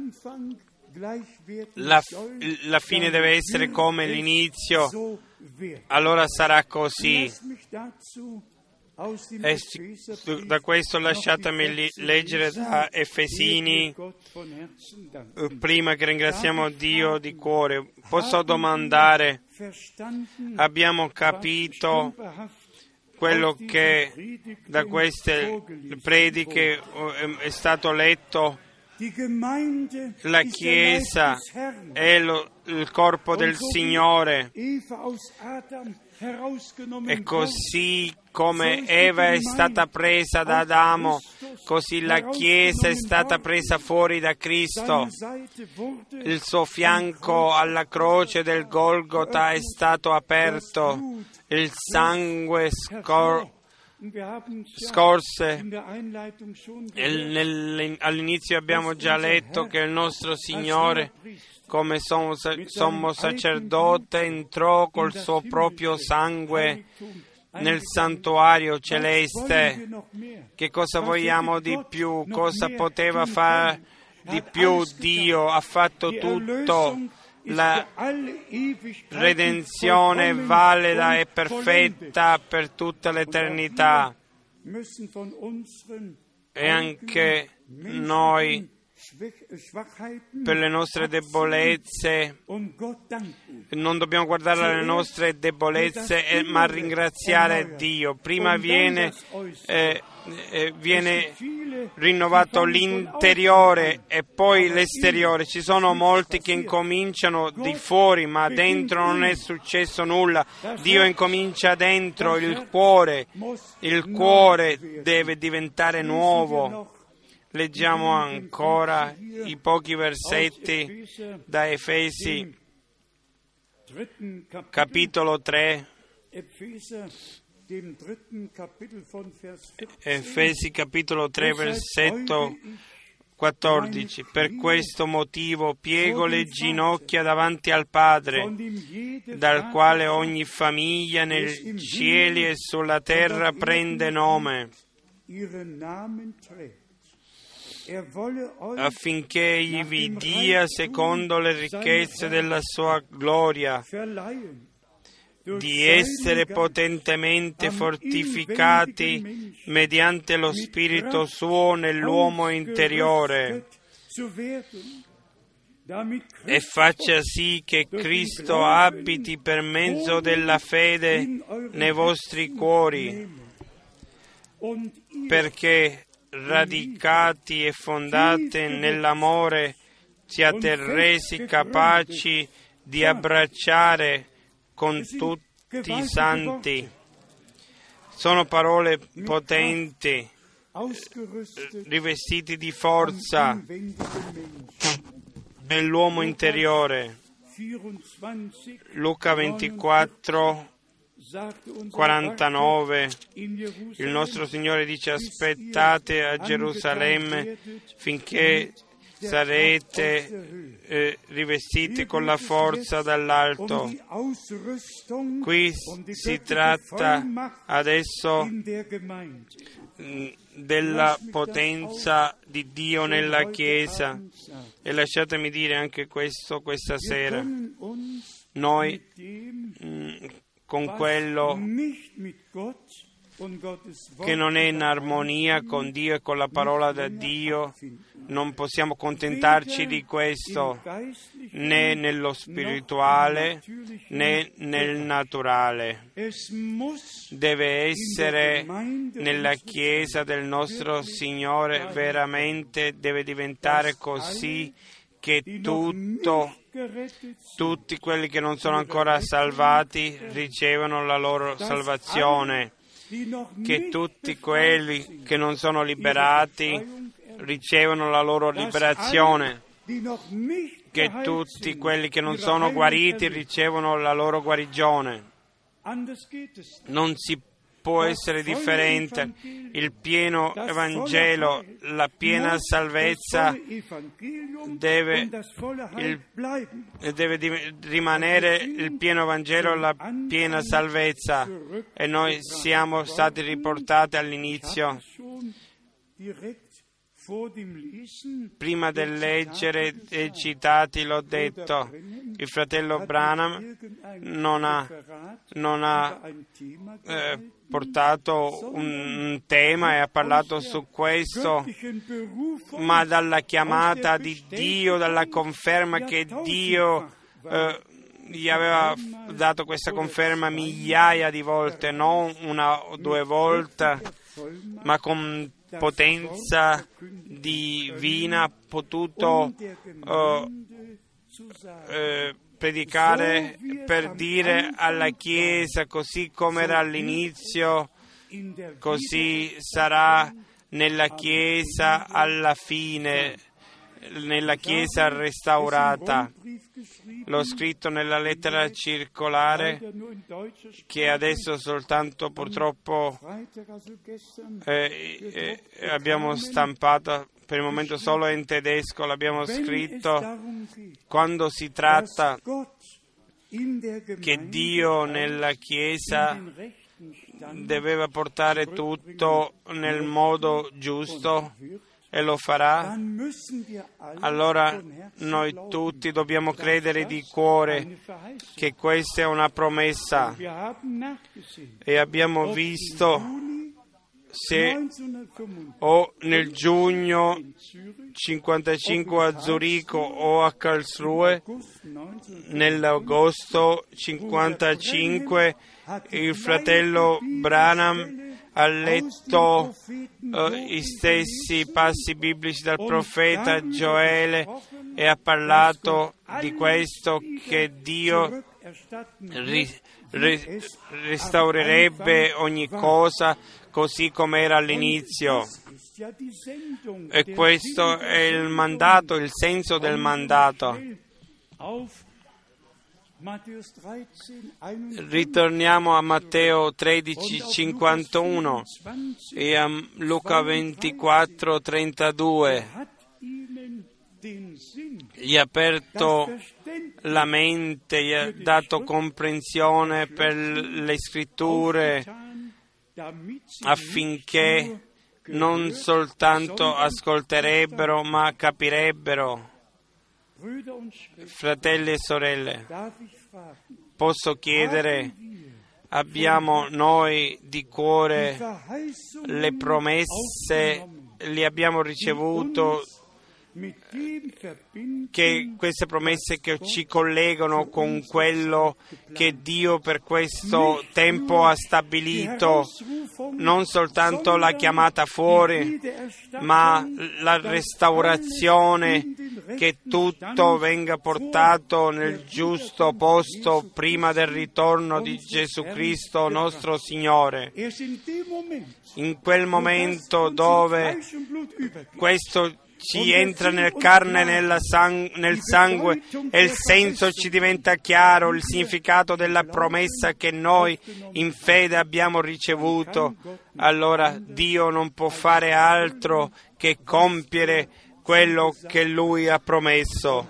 la, la fine deve essere come l'inizio, allora sarà così. E da questo lasciatemi leggere da Efesini, prima che ringraziamo Dio di cuore. Posso domandare, abbiamo capito quello che da queste prediche è stato letto? La Chiesa è lo, il corpo del Signore. E così come Eva è stata presa da Adamo, così la Chiesa è stata presa fuori da Cristo. Il suo fianco alla croce del Golgota è stato aperto, il sangue scor- scorse. E all'inizio abbiamo già letto che il nostro Signore, come sommo, sommo sacerdote, entrò col suo proprio sangue nel santuario celeste. Che cosa vogliamo di più? Cosa poteva fare di più Dio ha fatto tutto. La redenzione valida e perfetta per tutta l'eternità. E anche noi, per le nostre debolezze, non dobbiamo guardare alle nostre debolezze, ma ringraziare Dio. Prima viene, eh, eh, viene rinnovato l'interiore e poi l'esteriore. Ci sono molti che incominciano di fuori, ma dentro non è successo nulla. Dio incomincia dentro il cuore. Il cuore deve diventare nuovo. Leggiamo ancora i pochi versetti da Efesi, capitolo tre. Efesi capitolo tre, versetto quattordici. Per questo motivo piego le ginocchia davanti al Padre, dal quale ogni famiglia nei cieli e sulla terra prende nome, affinché egli vi dia, secondo le ricchezze della sua gloria, di essere potentemente fortificati mediante lo Spirito suo nell'uomo interiore, e faccia sì che Cristo abiti per mezzo della fede nei vostri cuori, perché radicati e fondate nell'amore siate resi capaci di abbracciare con tutti i santi. Sono parole potenti, rivestiti di forza nell'uomo interiore. Luca ventiquattro, quarantanove, il nostro Signore dice: aspettate a Gerusalemme finché sarete eh, rivestiti con la forza dall'alto. Qui si tratta adesso mh, della potenza di Dio nella Chiesa, e lasciatemi dire anche questo questa sera. Noi mh, con quello che non è in armonia con Dio e con la parola da Dio, non possiamo accontentarci di questo, né nello spirituale né nel naturale. Deve essere nella Chiesa del nostro Signore, veramente deve diventare così che tutto, tutti quelli che non sono ancora salvati ricevono la loro salvazione, che tutti quelli che non sono liberati ricevono la loro liberazione, che tutti quelli che non sono guariti ricevono la loro guarigione. Non si può essere differente. Il pieno Evangelo, la piena salvezza deve, il, deve rimanere il pieno Evangelo e la piena salvezza, e noi siamo stati riportati all'inizio. Prima del leggere e citati l'ho detto, il fratello Branham non ha, non ha eh, portato un tema e ha parlato su questo, ma dalla chiamata di Dio, dalla conferma che Dio eh, gli aveva dato questa conferma migliaia di volte, non una o due volte, ma con potenza divina ha potuto uh, eh, predicare per dire alla Chiesa, così come era all'inizio, così sarà nella Chiesa alla fine, nella Chiesa restaurata. L'ho scritto nella lettera circolare che adesso soltanto purtroppo eh, eh, abbiamo stampato, per il momento solo in tedesco, l'abbiamo scritto. Quando si tratta che Dio nella Chiesa doveva portare tutto nel modo giusto, e lo farà, allora noi tutti dobbiamo credere di cuore che questa è una promessa. E abbiamo visto se o nel giugno cinquantacinque a Zurigo o a Karlsruhe, nell'agosto cinquantacinque il fratello Branham ha letto uh, i stessi passi biblici dal profeta Gioele e ha parlato di questo, che Dio ri, ri, restaurerebbe ogni cosa così come era all'inizio. E questo è il mandato, il senso del mandato. Ritorniamo a Matteo tredici cinquantuno e a Luca ventiquattro trentadue. Gli ha aperto la mente, gli ha dato comprensione per le scritture affinché non soltanto ascolterebbero ma capirebbero. Fratelli e sorelle, posso chiedere, abbiamo noi di cuore le promesse, le abbiamo ricevuto, che queste promesse che ci collegano con quello che Dio per questo tempo ha stabilito, non soltanto la chiamata fuori, ma la restaurazione, che tutto venga portato nel giusto posto prima del ritorno di Gesù Cristo nostro Signore. In quel momento dove questo ci entra nel carne e nella sang- nel sangue e il senso ci diventa chiaro, il significato della promessa che noi in fede abbiamo ricevuto, allora Dio non può fare altro che compiere quello che Lui ha promesso.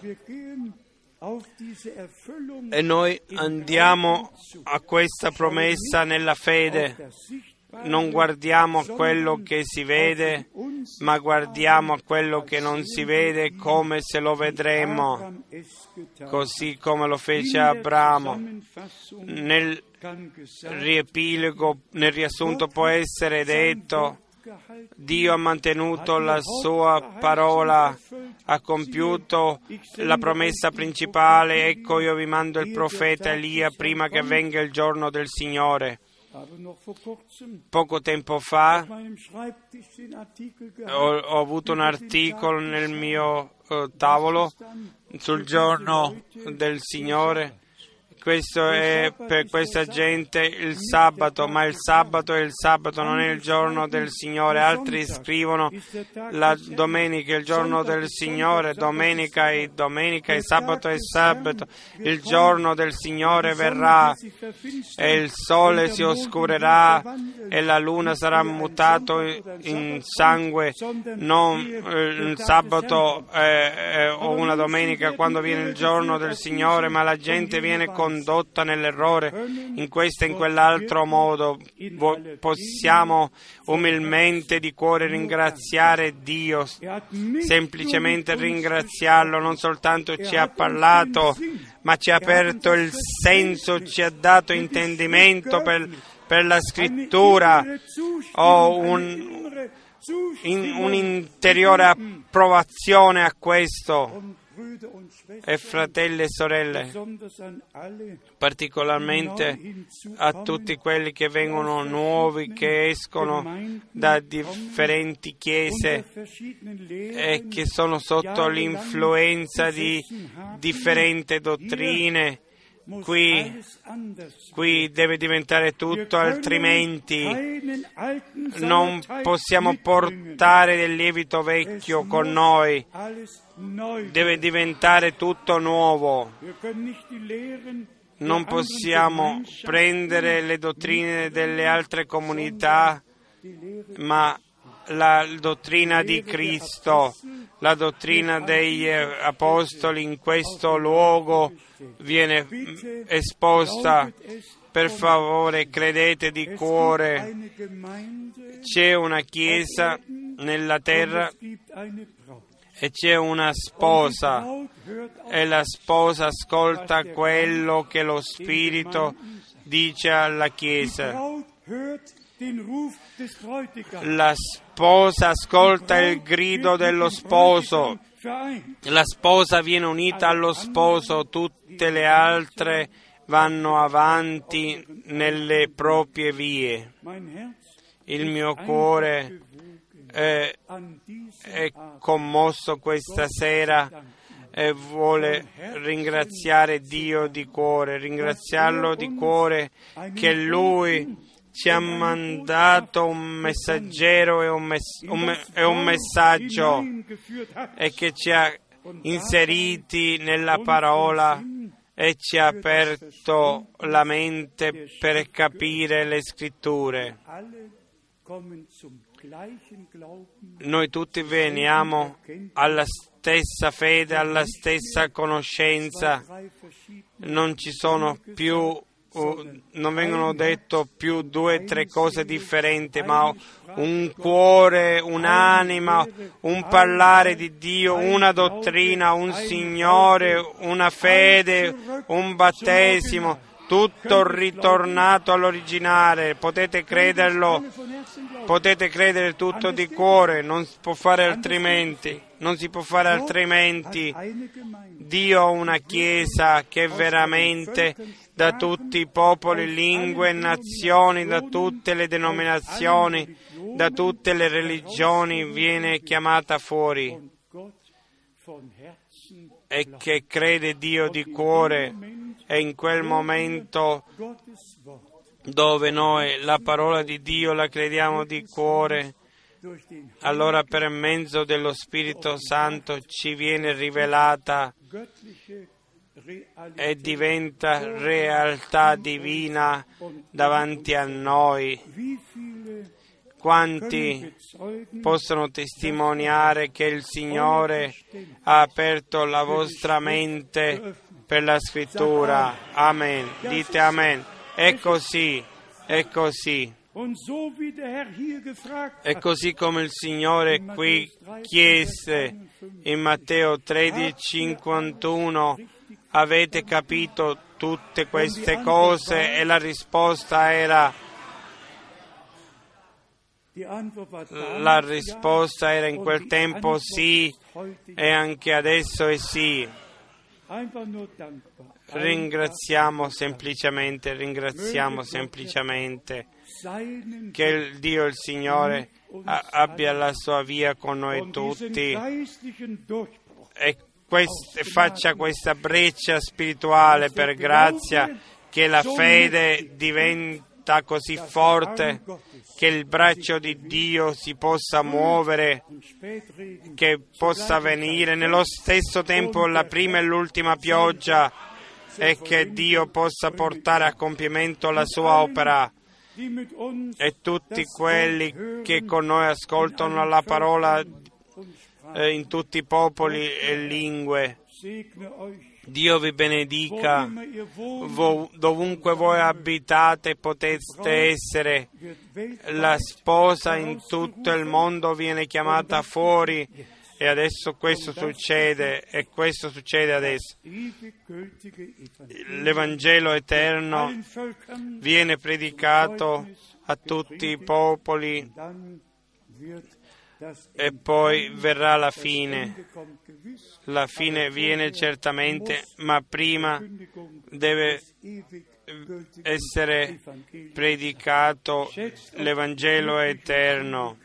E noi andiamo a questa promessa nella fede. Non guardiamo a quello che si vede, ma guardiamo a quello che non si vede come se lo vedremo, così come lo fece Abramo. Nel riepilogo, nel riassunto può essere detto: Dio ha mantenuto la sua parola, ha compiuto la promessa principale. Ecco, io vi mando il profeta Elia prima che venga il giorno del Signore. Poco tempo fa ho, ho avuto un articolo nel mio uh, tavolo sul giorno del Signore. Questo è per questa gente il sabato, ma il sabato è il sabato, non è il giorno del Signore. Altri scrivono la domenica è il giorno del Signore, domenica è domenica, e sabato è sabato. Il giorno del Signore verrà e il sole si oscurerà e la luna sarà mutato in sangue, non il sabato eh, o una domenica quando viene il giorno del Signore, ma la gente viene con condotta nell'errore in questo e in quell'altro modo. Possiamo umilmente di cuore ringraziare Dio, semplicemente ringraziarlo. Non soltanto ci ha parlato, ma ci ha aperto il senso, ci ha dato intendimento per, per la scrittura, o un, in, un'interiore approvazione a questo. E fratelli e sorelle, particolarmente a tutti quelli che vengono nuovi, che escono da differenti chiese e che sono sotto l'influenza di differenti dottrine, Qui, qui deve diventare tutto altrimenti. Non possiamo portare del lievito vecchio con noi, deve diventare tutto nuovo. Non possiamo prendere le dottrine delle altre comunità, ma la dottrina di Cristo, la dottrina degli apostoli in questo luogo viene esposta. Per favore, credete di cuore. C'è una chiesa nella terra e c'è una sposa e la sposa ascolta quello che lo Spirito dice alla Chiesa. La sposa ascolta il grido dello sposo, la sposa viene unita allo sposo, tutte le altre vanno avanti nelle proprie vie. Il mio cuore è, è commosso questa sera e vuole ringraziare Dio di cuore, ringraziarlo di cuore che Lui ci ha mandato un messaggero e un, mess- un, me- e un messaggio e che ci ha inseriti nella parola e ci ha aperto la mente per capire le Scritture. Noi tutti veniamo alla stessa fede, alla stessa conoscenza. Non ci sono più, non vengono detto più due o tre cose differenti, ma un cuore, un'anima, un parlare di Dio, una dottrina, un Signore, una fede, un battesimo, tutto ritornato all'originale. Potete crederlo, potete credere tutto di cuore, non si può fare altrimenti, non si può fare altrimenti. Dio ha una Chiesa che veramente da tutti i popoli, lingue e nazioni, da tutte le denominazioni, da tutte le religioni viene chiamata fuori e che crede Dio di cuore. E in quel momento dove noi la parola di Dio la crediamo di cuore, allora per mezzo dello Spirito Santo ci viene rivelata e diventa realtà divina davanti a noi. Quanti possono testimoniare che il Signore ha aperto la vostra mente per la Scrittura? Amen. Dite amen. È così, è così. E così come il Signore qui chiese in Matteo tredici cinquantuno, avete capito tutte queste cose? E la risposta era, la risposta era in quel tempo sì, e anche adesso è sì. Ringraziamo semplicemente, ringraziamo semplicemente che il Dio, il Signore, abbia la sua via con noi tutti e quest- faccia questa breccia spirituale per grazia, che la fede diventa così forte che il braccio di Dio si possa muovere, che possa venire nello stesso tempo la prima e l'ultima pioggia e che Dio possa portare a compimento la sua opera. E tutti quelli che con noi ascoltano la parola eh, in tutti i popoli e lingue, Dio vi benedica. Vo, dovunque voi abitate poteste essere. La sposa in tutto il mondo viene chiamata fuori e adesso questo succede e questo succede adesso. L'Evangelo eterno viene predicato a tutti i popoli e poi verrà la fine. La fine viene certamente, ma prima deve essere predicato l'Evangelo eterno.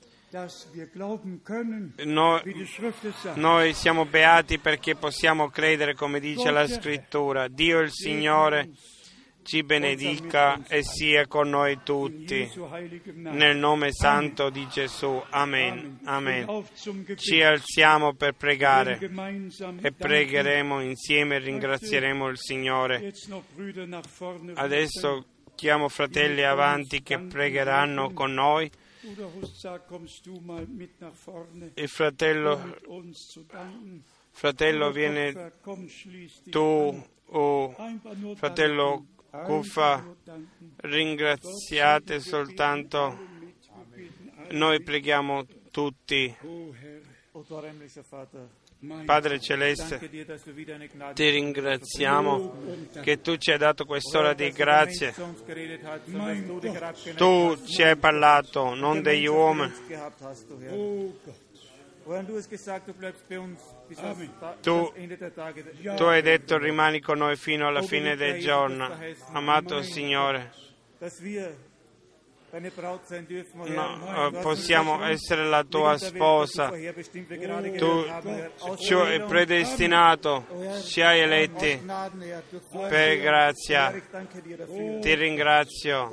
Noi, noi siamo beati perché possiamo credere come dice la Scrittura. Dio il Signore ci benedica e sia con noi tutti. Nel nome santo di Gesù. Amen. Amen. Ci alziamo per pregare e pregheremo insieme e ringrazieremo il Signore. Adesso chiamo fratelli avanti che pregheranno con noi. Il fratello, fratello viene tu, oh, fratello Cuffa, ringraziate soltanto. Noi preghiamo tutti. Padre Celeste, ti ringraziamo che tu ci hai dato quest'ora di grazie. Tu ci hai parlato, non degli uomini. Tu, tu hai detto rimani con noi fino alla fine del giorno. Amato Signore, no, possiamo essere la tua sposa. Tu ci hai predestinato, ci hai eletti per grazia. Ti ringrazio.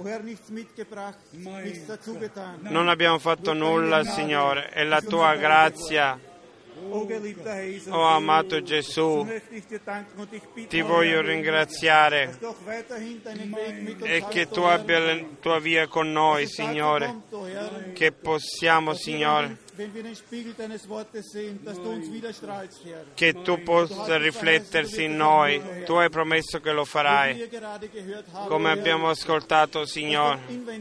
Non abbiamo fatto nulla, Signore, è la tua grazia. Oh amato Gesù, ti voglio ringraziare e che tu abbia la tua via con noi, Signore, che possiamo, Signore, che tu possa riflettersi in noi. Tu hai promesso che lo farai, come abbiamo ascoltato, Signore,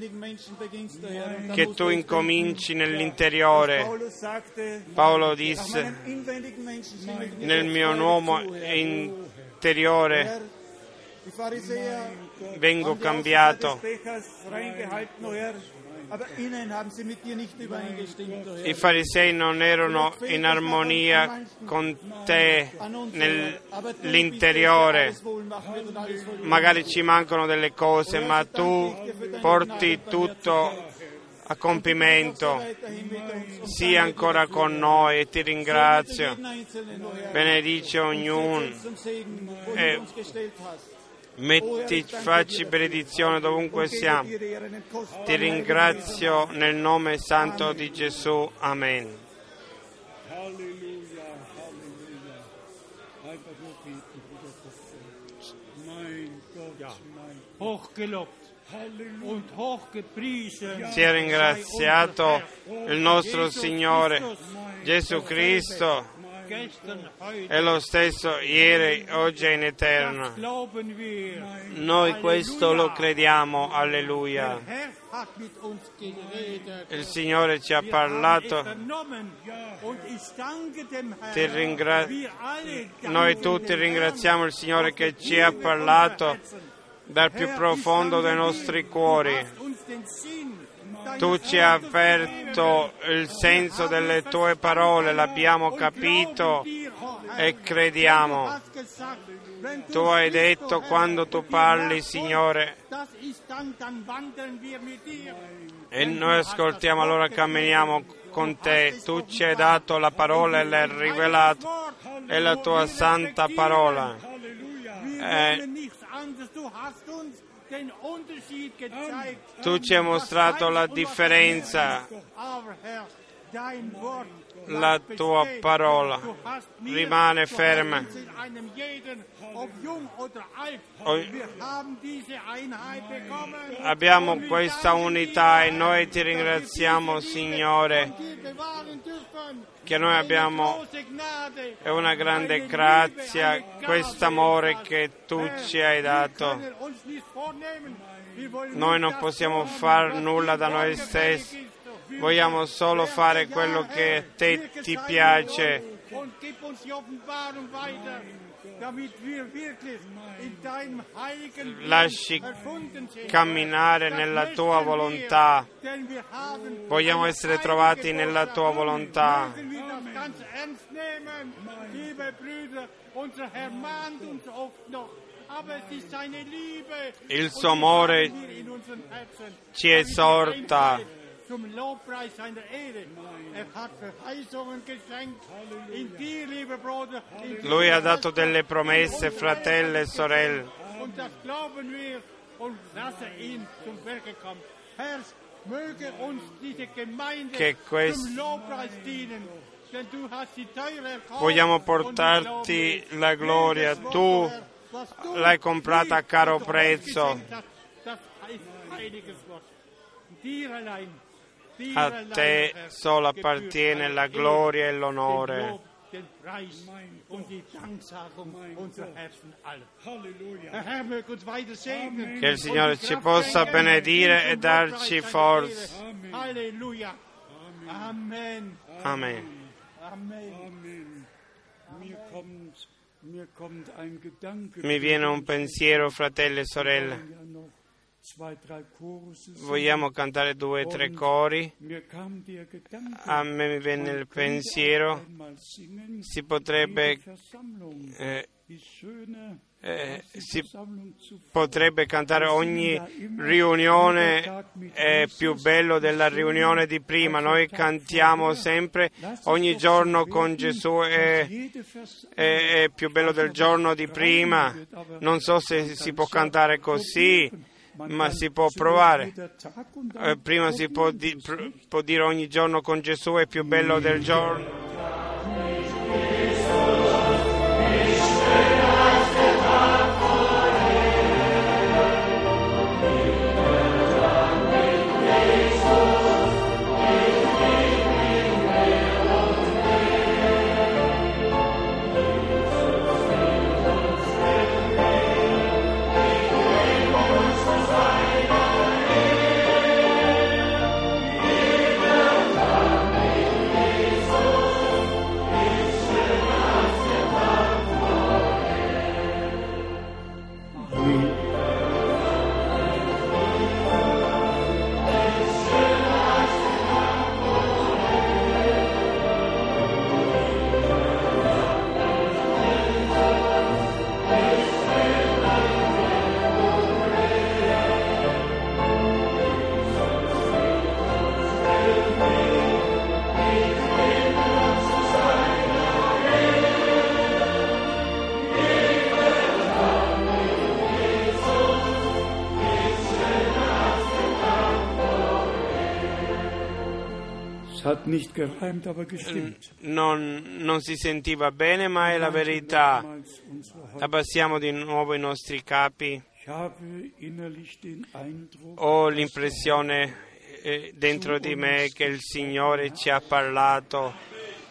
che tu incominci nell'interiore. Paolo disse, nel mio uomo interiore vengo cambiato. I farisei non erano in armonia con te nell'interiore. Magari ci mancano delle cose, ma tu porti tutto a compimento. Sii ancora con noi e ti ringrazio. Benedice ognuno e metti, facci benedizione dovunque siamo. Ti ringrazio nel nome santo di Gesù. Amen. Sia ringraziato il nostro Signore Gesù Cristo. È lo stesso ieri, oggi e in eterno. Noi questo lo crediamo, alleluia. Il Signore ci ha parlato. Ti ringra... Noi tutti ringraziamo il Signore che ci ha parlato dal più profondo dei nostri cuori. Tu ci hai aperto il senso delle tue parole, l'abbiamo capito e crediamo. Tu hai detto quando tu parli, Signore, e noi ascoltiamo, allora camminiamo con te. Tu ci hai dato la parola e l'hai rivelato, è la tua santa parola. Eh, Tu ci hai mostrato la differenza. La tua parola rimane ferma. Abbiamo questa unità e noi ti ringraziamo, Signore, che noi abbiamo è una grande grazia, quest'amore che tu ci hai dato. Noi non possiamo fare nulla da noi stessi, vogliamo solo fare quello che a te ti piace. Lasci camminare nella tua volontà. Vogliamo essere trovati nella tua volontà. Il suo amore ci esorta. Lui ha dato delle promesse, fratelli e sorelle. Che questo vogliamo portarti la gloria. Tu l'hai comprata a caro prezzo. A te solo appartiene la gloria e l'onore. Che il Signore ci possa benedire e darci forza. Amen. Mi viene un pensiero, fratelli e sorelle. Vogliamo cantare due o tre cori? A me mi venne il pensiero, si potrebbe, eh, eh, si potrebbe cantare ogni riunione è più bello della riunione di prima. Noi cantiamo sempre ogni giorno con Gesù è, è, è più bello del giorno di prima. Non so se si può cantare così, ma si può provare. Eh, prima si può, di, pr- può dire ogni giorno con Gesù è più bello del giorno. Non, non si sentiva bene, ma è la verità. Abbassiamo di nuovo i nostri capi. Ho l'impressione eh, dentro di me che il Signore ci ha parlato.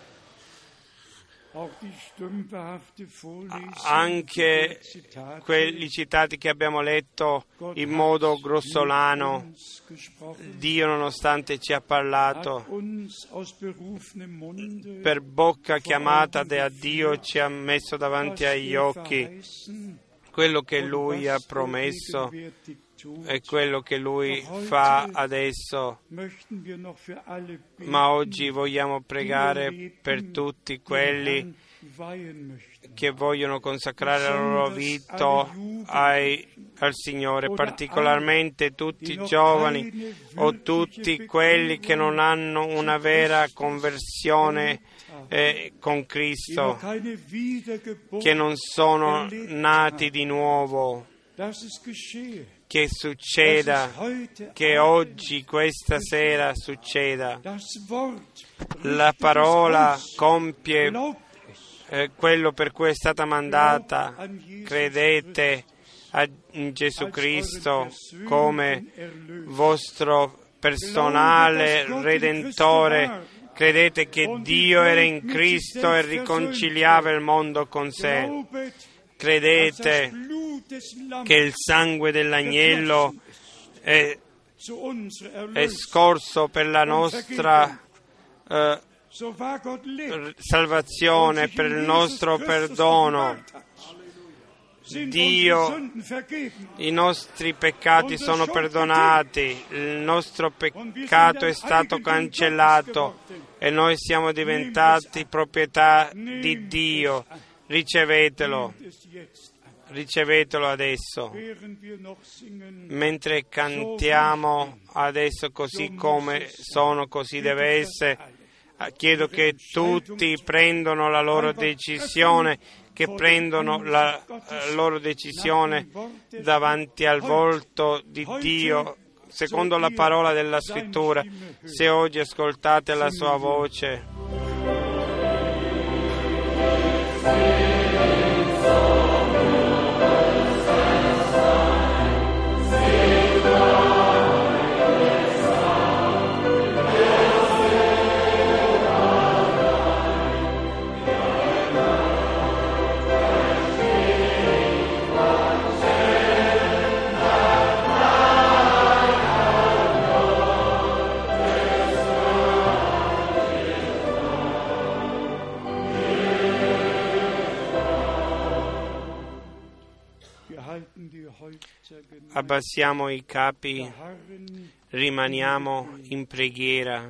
Anche quelli citati che abbiamo letto in modo grossolano, Dio nonostante ci ha parlato per bocca chiamata da Dio, ci ha messo davanti agli occhi quello che Lui ha promesso e quello che Lui fa adesso. Ma oggi vogliamo pregare per tutti quelli che vogliono consacrare la loro vita ai, al Signore, particolarmente tutti i giovani o tutti quelli che non hanno una vera conversione eh, con Cristo, che non sono nati di nuovo. Che succeda, che oggi, questa sera succeda. La parola compie eh, quello per cui è stata mandata. Credete a Gesù Cristo come vostro personale Redentore. Credete che Dio era in Cristo e riconciliava il mondo con sé. Credete che il sangue dell'agnello è, è scorso per la nostra eh, salvazione, per il nostro perdono. Dio, i nostri peccati sono perdonati, il nostro peccato è stato cancellato e noi siamo diventati proprietà di Dio. Ricevetelo, ricevetelo adesso. Mentre cantiamo adesso così come sono, così deve essere, chiedo che tutti prendano la loro decisione, che prendono la, la loro decisione davanti al volto di Dio, secondo la parola della Scrittura. Se oggi ascoltate la sua voce, abbassiamo i capi, rimaniamo in preghiera.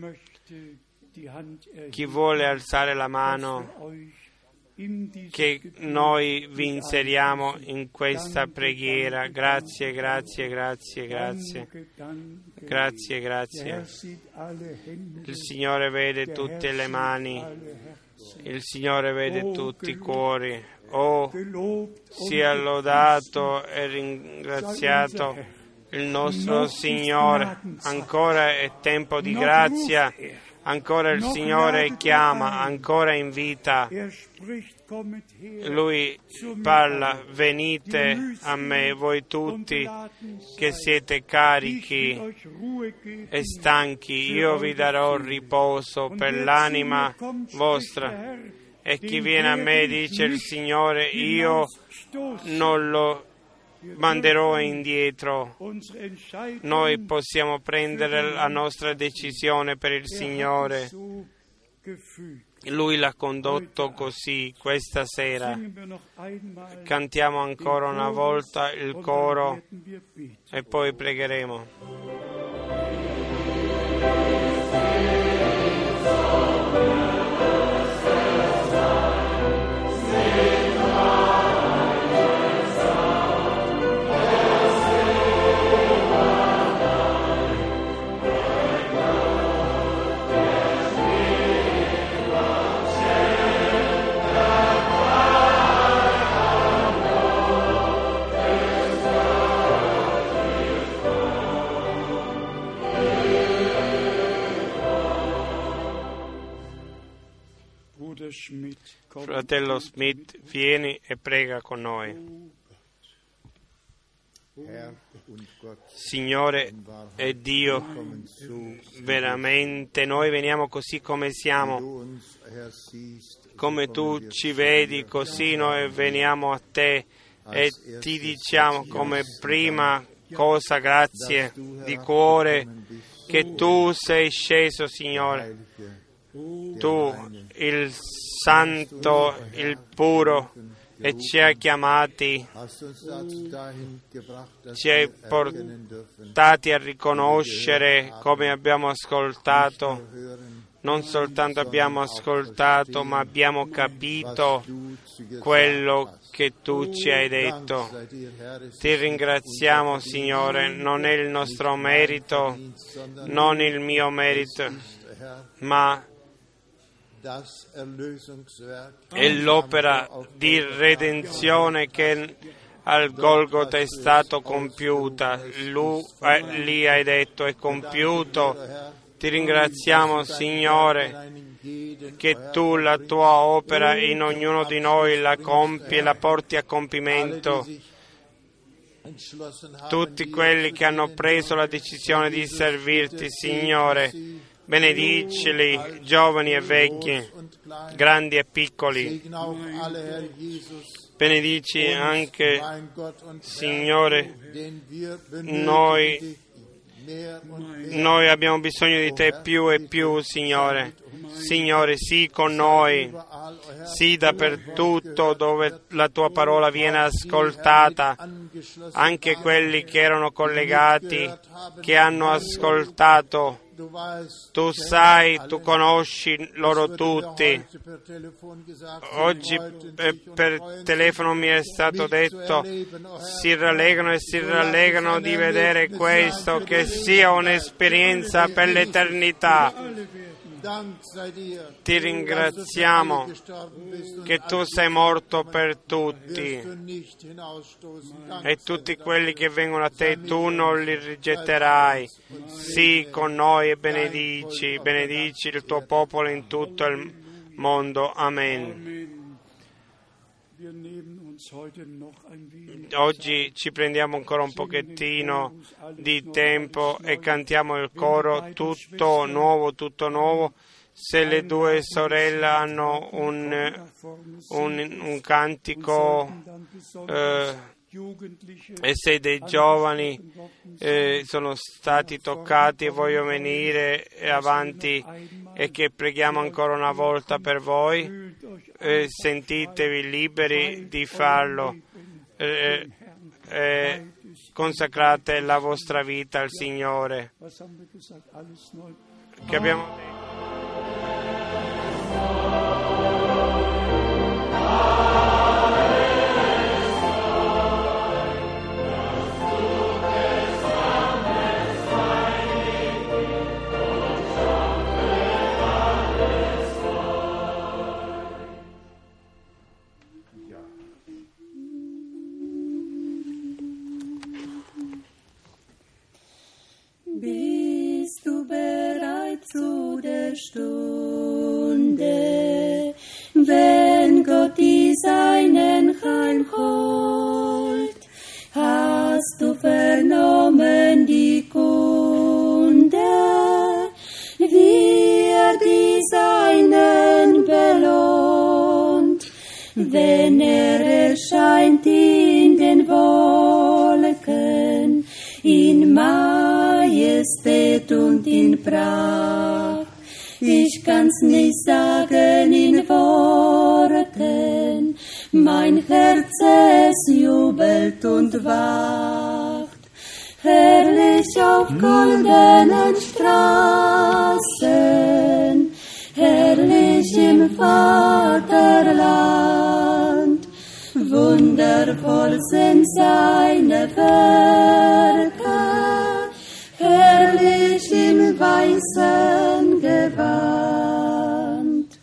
Chi vuole alzare la mano, che noi vi inseriamo in questa preghiera. Grazie, grazie, grazie, grazie. Grazie, grazie. Il Signore vede tutte le mani, il Signore vede tutti i cuori. Oh, sia lodato e ringraziato il nostro Signore. Ancora è tempo di grazia. Ancora il Signore chiama, ancora invita. Lui parla: venite a me, voi tutti che siete carichi e stanchi, io vi darò riposo per l'anima vostra. E chi viene a me, dice il Signore, io non lo manderò indietro. Noi possiamo prendere la nostra decisione per il Signore. Lui l'ha condotto così. Questa sera cantiamo ancora una volta il coro e poi pregheremo. Fratello Smith, vieni e prega con noi. Signore e Dio, veramente noi veniamo così come siamo, come tu ci vedi, così noi veniamo a te e ti diciamo come prima cosa grazie di cuore che tu sei sceso, Signore. Tu, il Santo, il Puro, e ci hai chiamati, ci hai portati a riconoscere, come abbiamo ascoltato, non soltanto abbiamo ascoltato, ma abbiamo capito quello che tu ci hai detto. Ti ringraziamo, Signore, non è il nostro merito, non il mio merito, ma è l'opera di redenzione che al Golgota è stato compiuta. Lui, eh, lì hai detto è compiuto. Ti ringraziamo, Signore, che tu la tua opera in ognuno di noi la compi e la porti a compimento. Tutti quelli che hanno preso la decisione di servirti, Signore, benedicili, giovani e vecchi, grandi e piccoli. Benedici anche, Signore, noi, noi abbiamo bisogno di Te più e più, Signore. Signore, sii con noi, sii dappertutto dove la Tua parola viene ascoltata, anche quelli che erano collegati, che hanno ascoltato. Tu sai, tu conosci loro tutti. Oggi eh, per telefono mi è stato detto, si rallegrano e si rallegrano di vedere questo, che sia un'esperienza per l'eternità. Ti ringraziamo che tu sei morto per tutti e tutti quelli che vengono a te tu non li rigetterai. Sii con noi e benedici, benedici il tuo popolo in tutto il mondo. Amen. Oggi ci prendiamo ancora un pochettino di tempo e cantiamo il coro tutto nuovo, tutto nuovo. Se le due sorelle hanno un, un, un cantico eh, e se dei giovani eh, sono stati toccati e vogliono venire avanti e che preghiamo ancora una volta per voi, eh, sentitevi liberi di farlo. Eh, e consacrate la vostra vita al Signore. Che abbiamo detto? Bist du bereit zu der Stunde, wenn Gott die Seinen heimholt? Hast du vernommen die Kunde, wie er die Seinen belohnt, wenn er erscheint in den Wolken, in Majestät und in Pracht. Ich kann's nicht sagen in Worten, mein Herz es jubelt und wacht. Herrlich auf goldenen Straßen, herrlich im Vaterland, wundervoll sind seine Werke, herrlich im weißen Gewand.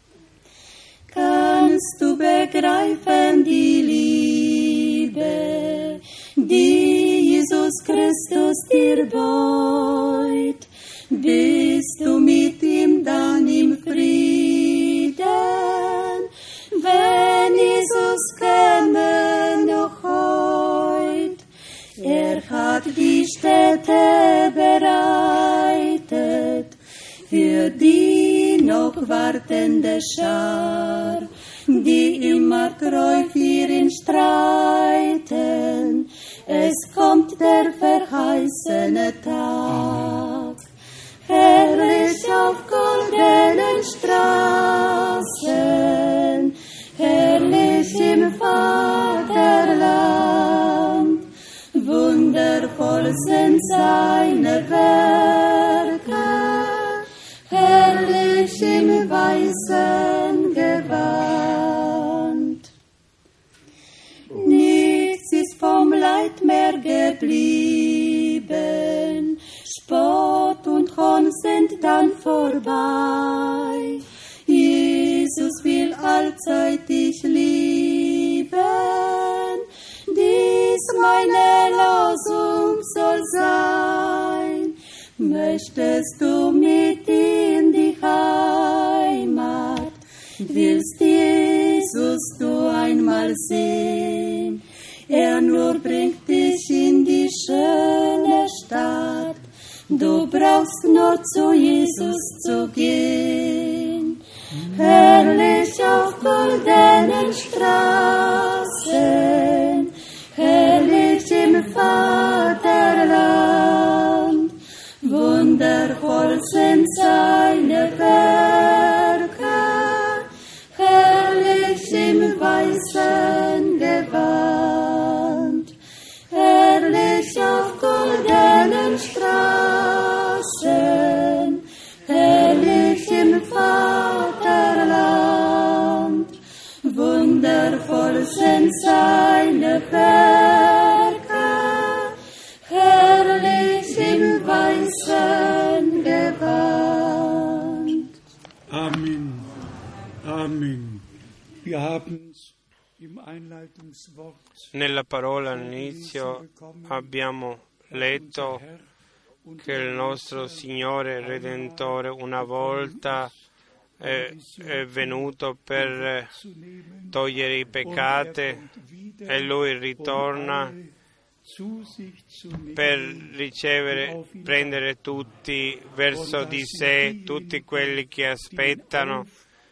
Kannst du begreifen die Liebe, die Jesus Christus dir beut? Bist du mit ihm dann im Frieden, wenn Jesus käme noch heut? Er hat die Städte bereitet für die noch wartende Schar, die immer treu für ihn streiten. Es kommt der verheißene Tag. Herrlich auf goldenen Straßen, herrlich im Vaterland, wundervoll sind seine Werke, herrlich im weißen Gewand. Nichts ist vom Leid mehr geblieben, Spott und Hohn sind dann vorbei. Jesus will allzeit dich lieben, dies meine Losung soll sein. Möchtest du mit in die Heimat, willst Jesus du einmal sehen? Er nur bringt dich in die schöne Stadt, du brauchst nur zu Jesus zu gehen. Herrlich auf goldenen Straßen, herrlich im Vaterland, wundervoll sind seine Werke, herrlich im weißen Gewand, herrlich auf goldenen Straßen, herrlich im Vaterland, wundervoll sind seine Werke, herrlich im weißen Gewand. Amen. Amen. Wir haben's im Einleitungswort. Nella parola all'inizio abbiamo letto che il nostro Signore Redentore una volta è, è venuto per togliere i peccati e Lui ritorna per ricevere, prendere tutti verso di sé, tutti quelli che aspettano,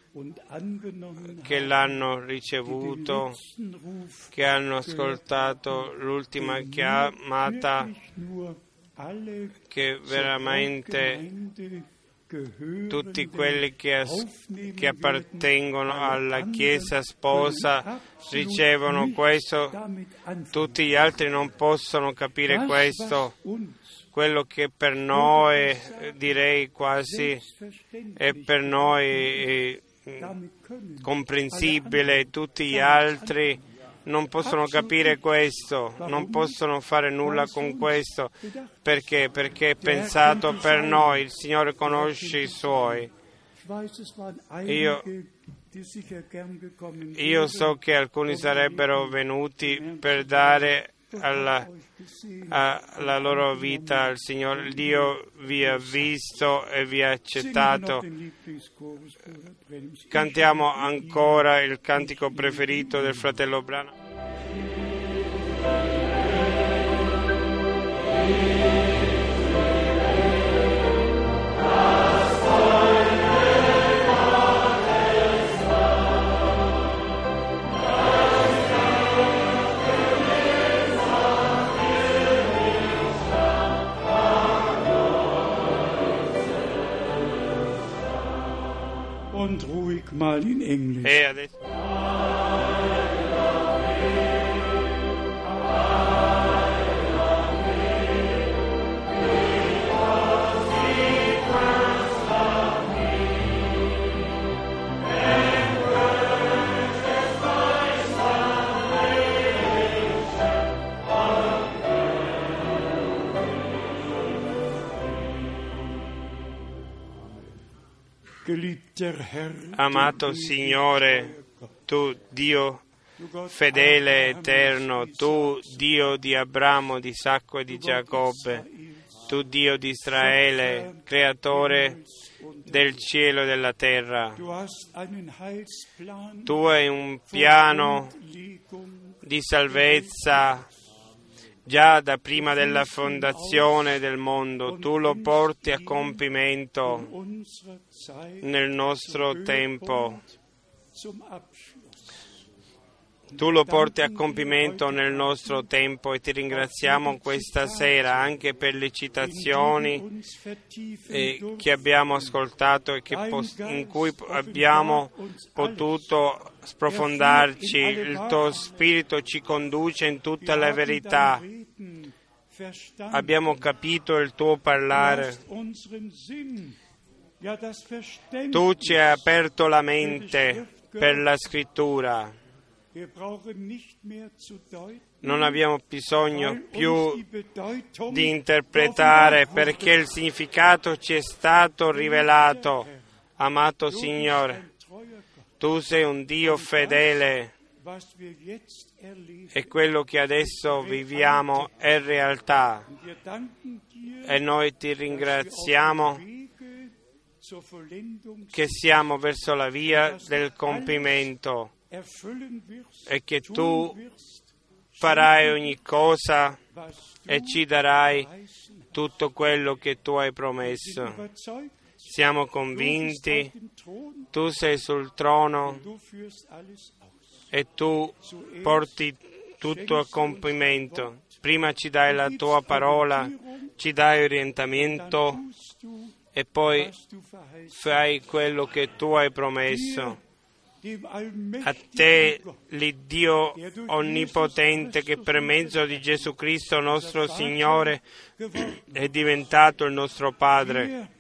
che l'hanno ricevuto, che hanno ascoltato l'ultima chiamata, che veramente tutti quelli che, as- che appartengono alla Chiesa sposa ricevono questo, tutti gli altri non possono capire questo. Quello che per noi, direi quasi, è per noi eh, comprensibile, tutti gli altri non possono capire questo, non possono fare nulla con questo. Perché? Perché è pensato per noi, il Signore conosce i Suoi. Io, io so che alcuni sarebbero venuti per dare alla, alla loro vita al Signore. Dio vi ha visto e vi ha accettato. Cantiamo ancora il cantico preferito del fratello Branham. Und ruhig mal in Englisch. E adesso. Amato Signore, tu Dio fedele e eterno, tu Dio di Abramo, di Isacco e di Giacobbe, tu Dio di Israele, creatore del cielo e della terra. Tu hai un piano di salvezza già da prima della fondazione del mondo, tu lo porti a compimento nel nostro tempo. Tu lo porti a compimento nel nostro tempo e ti ringraziamo questa sera anche per le citazioni eh, che abbiamo ascoltato e che pos- in cui abbiamo potuto sprofondarci. Il tuo Spirito ci conduce in tutta la verità. Abbiamo capito il tuo parlare. Tu ci hai aperto la mente per la scrittura. Non abbiamo bisogno più di interpretare perché il significato ci è stato rivelato. Amato Signore, tu sei un Dio fedele e quello che adesso viviamo è realtà. E noi ti ringraziamo che siamo verso la via del compimento e che tu farai ogni cosa e ci darai tutto quello che tu hai promesso. Siamo convinti, tu sei sul trono e tu porti tutto a compimento. Prima ci dai la tua parola, ci dai orientamento e poi fai quello che tu hai promesso. A te, l'Iddio onnipotente, che per mezzo di Gesù Cristo nostro Signore è diventato il nostro Padre.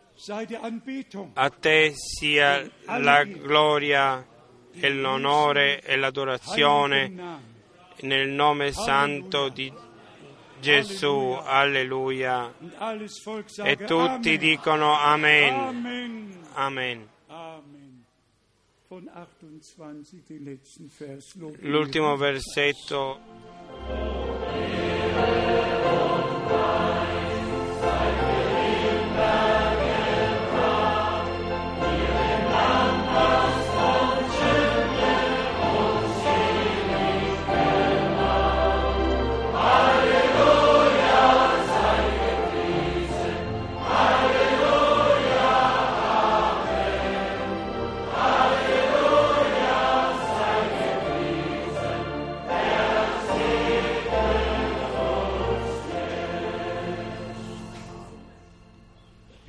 A te sia la gloria e l'onore e l'adorazione nel nome santo di Gesù. Alleluia. E tutti dicono Amen. Amen. L'ultimo versetto.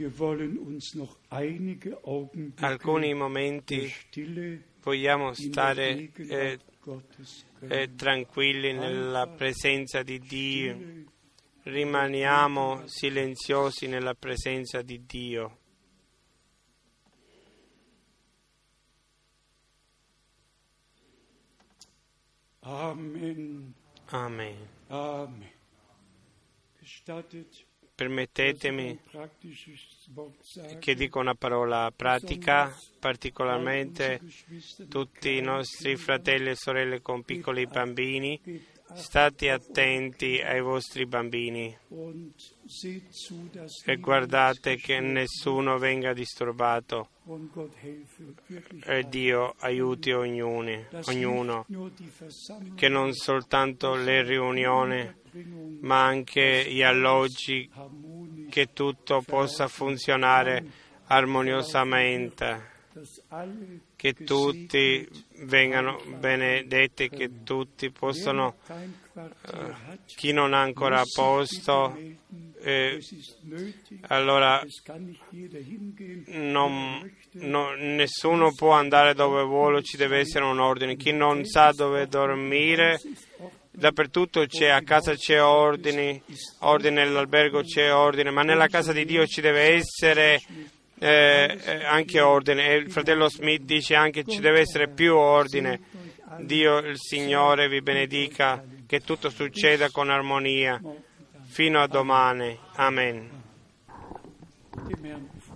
alcuni momenti vogliamo stare eh, eh, tranquilli nella presenza di Dio. Rimaniamo silenziosi nella presenza di Dio. Amen. Amen. Amen. Permettetemi che dico una parola pratica, particolarmente tutti i nostri fratelli e sorelle con piccoli bambini. State attenti ai vostri bambini e guardate che nessuno venga disturbato e Dio aiuti ognuno, ognuno, che non soltanto le riunioni ma anche gli alloggi, che tutto possa funzionare armoniosamente, che tutti vengano benedetti, che tutti possano, uh, chi non ha ancora posto, eh, allora non, no, nessuno può andare dove vuole, ci deve essere un ordine. Chi non sa dove dormire, dappertutto c'è, a casa c'è ordine, ordine nell'albergo c'è ordine, ma nella casa di Dio ci deve essere eh, eh, anche ordine. E il fratello Smith dice anche ci deve essere più ordine. Dio il Signore vi benedica, che tutto succeda con armonia fino a domani. Amen.